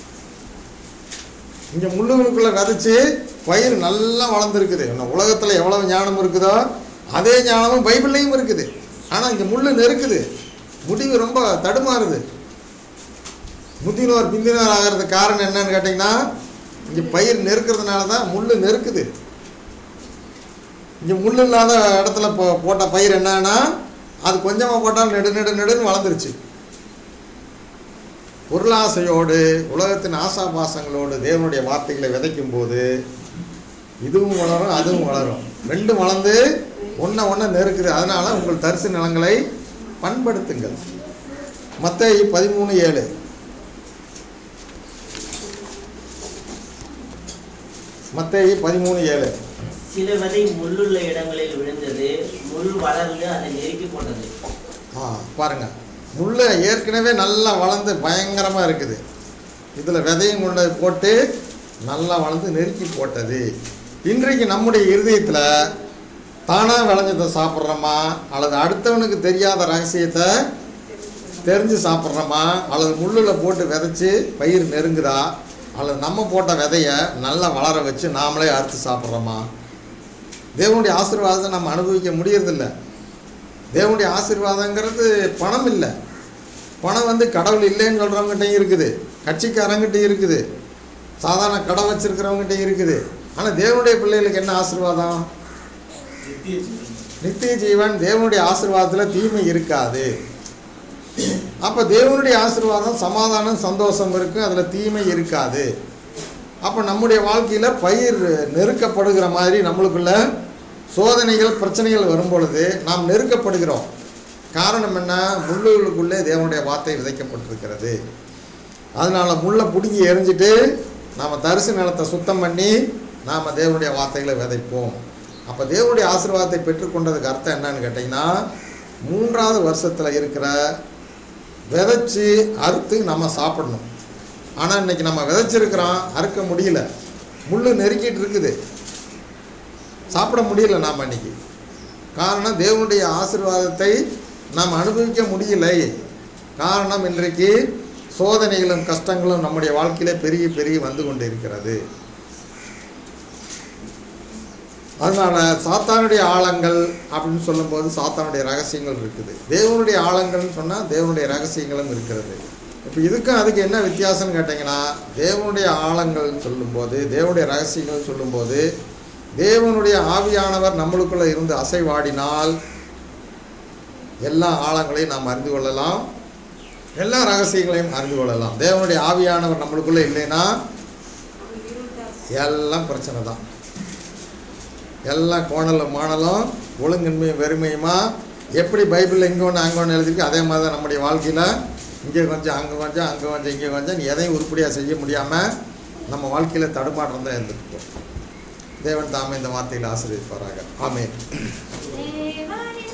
இங்கே முள்ளுகளுக்குள்ள விதைச்சு பயிர் நல்லா வளர்ந்துருக்குது. உலகத்தில் எவ்வளவு ஞானம் இருக்குதோ அதே ஞானமும் பைபிள்லையும் இருக்குது. ஆனால் இங்கே முள் நெருக்குது, முடிவு ரொம்ப தடுமாறுது. முதினோர் பிந்தினோர் ஆகிறதுக்கு காரணம் என்னன்னு கேட்டிங்கன்னா இங்கே பயிர் நெருக்கிறதுனால தான் முள் நெருக்குது. இங்கே முள் இல்லாத இடத்துல போ போட்ட பயிர் என்னன்னா அது கொஞ்சமாக போட்டால் நெடு நெடு நெடுன்னு வளர்ந்துருச்சு. பொருளாசையோடு உலகத்தின் ஆசாபாசங்களோடு தேவனுடைய வார்த்தைகளை விதைக்கும் போது இதுவும் வளரும் அதுவும் வளரும், ரெண்டும் வளர்ந்து ஒன்றை ஒன்றை நெருக்குது. அதனால் உங்கள் தரிசு நிலங்களை பண்படுத்துங்கள். மத்தேயு பதிமூணு ஏழு. மத்தேயு பதிமூணு ஏழு. சில விதை முள்ளுள்ள இடங்களில் விழுந்தது, முள் வளர்ந்து அதை நெருக்கி போட்டது. ஆ பாருங்க, முள் ஏற்கனவே நல்லா வளர்ந்து பயங்கரமாக இருக்குது. இதில் விதையும் கொண்டு போட்டு நல்லா வளர்ந்து நெருக்கி போட்டது. இன்றைக்கு நம்முடைய இருதயத்தில் தானாக விளைஞ்சதை சாப்பிட்றோமா, அல்லது அடுத்தவனுக்கு தெரியாத ரகசியத்தை தெரிஞ்சு சாப்பிட்றோமா, அல்லது முள்ளில் போட்டு விதைச்சி பயிர் நெருங்குதா, அல்லது நம்ம போட்ட விதையை நல்லா வளர வச்சு நாமளே அறுத்து சாப்பிட்றோமா? தேவனுடைய ஆசீர்வாதத்தை நம்ம அனுபவிக்க முடியறதில்ல. தேவனுடைய ஆசீர்வாதங்கிறது பணம் இல்லை. பணம் வந்து கடவுள் இல்லைன்னு சொல்கிறவங்ககிட்டையும் இருக்குது, கட்சிக்காரங்கிட்டையும் இருக்குது, சாதாரண கடை வச்சிருக்கிறவங்ககிட்டையும் இருக்குது. ஆனால் தேவனுடைய பிள்ளைகளுக்கு என்ன ஆசீர்வாதம்? நித்திய ஜீவன். தேவனுடைய ஆசீர்வாதத்தில் தீமை இருக்காது. அப்போ தேவனுடைய ஆசீர்வாதம் சமாதானம் சந்தோஷம் இருக்கும், அதில் தீமை இருக்காது. அப்போ நம்முடைய வாழ்க்கையில் பயிர் நெருக்கப்படுகிற மாதிரி நம்மளுக்குள்ள சோதனைகள் பிரச்சனைகள் வரும் பொழுது நாம் நெருக்கப்படுகிறோம். காரணம் என்ன? முள்ளுகளுக்குள்ளே தேவனுடைய வார்த்தை விதைக்கப்பட்டிருக்கிறது. அதனால் முள்ளை பிடுங்கி எரிஞ்சிட்டு நாம் தரிசு நிலத்தை சுத்தம் பண்ணி நாம் தேவனுடைய வார்த்தைகளை விதைப்போம். அப்போ தேவனுடைய ஆசீர்வாதத்தை பெற்றுக்கொண்டதுக்கு அர்த்தம் என்னன்னு கேட்டிங்கன்னா, மூன்றாவது வருஷத்தில் இருக்கிற விதைச்சி அறுத்து நம்ம சாப்பிடணும். ஆனால் இன்றைக்கி நம்ம விதைச்சிருக்கிறோம், அறுக்க முடியல, முள் நெருக்கிட்டு இருக்குது, சாப்பிட முடியல நாம் இன்றைக்கி. காரணம் தேவனுடைய ஆசீர்வாதத்தை நாம் அனுபவிக்க முடியலை. காரணம் இன்றைக்கு சோதனைகளும் கஷ்டங்களும் நம்முடைய வாழ்க்கையிலே பெரிய பெரிய வந்து கொண்டு இருக்கிறது. அதனால் சாத்தானுடைய ஆழங்கள் அப்படின்னு சொல்லும்போது சாத்தானுடைய ரகசியங்கள் இருக்குது. தேவனுடைய ஆழங்கள்னு சொன்னால் தேவனுடைய ரகசியங்களும் இருக்கிறது. இப்போ இதுக்கும் அதுக்கு என்ன வித்தியாசம்னு கேட்டிங்கன்னா, தேவனுடைய ஆழங்கள்னு சொல்லும்போது தேவனுடைய ரகசியங்கள் சொல்லும்போது தேவனுடைய ஆவியானவர் நம்மளுக்குள்ளே இருந்து அசைவாடினால் எல்லா ஆழங்களையும் நாம் அறிந்து கொள்ளலாம், எல்லா ரகசியங்களையும் அறிந்து கொள்ளலாம். தேவனுடைய ஆவியானவர் நம்மளுக்குள்ளே இல்லைன்னா எல்லாம் பிரச்சனை தான். எல்லாம் கோணலும் மாணலும் ஒழுங்கின்மையும் வெறுமையுமா எப்படி பைபிளில் இங்கே ஒன்று அங்கே ஒன்று எழுதிருக்கு அதே மாதிரி தான் நம்முடைய வாழ்க்கையில் இங்கே கொஞ்சம் அங்கே கொஞ்சம் அங்கே கொஞ்சம் இங்கே கொஞ்சம் எதையும் உருப்படியாக செய்ய முடியாமல் நம்ம வாழ்க்கையில் தடுமாற்றம் தான் இருந்துருக்கோம். தேவன் தாமே இந்த வார்த்தையில் ஆசீர்வதிப்பாராக. ஆமென்.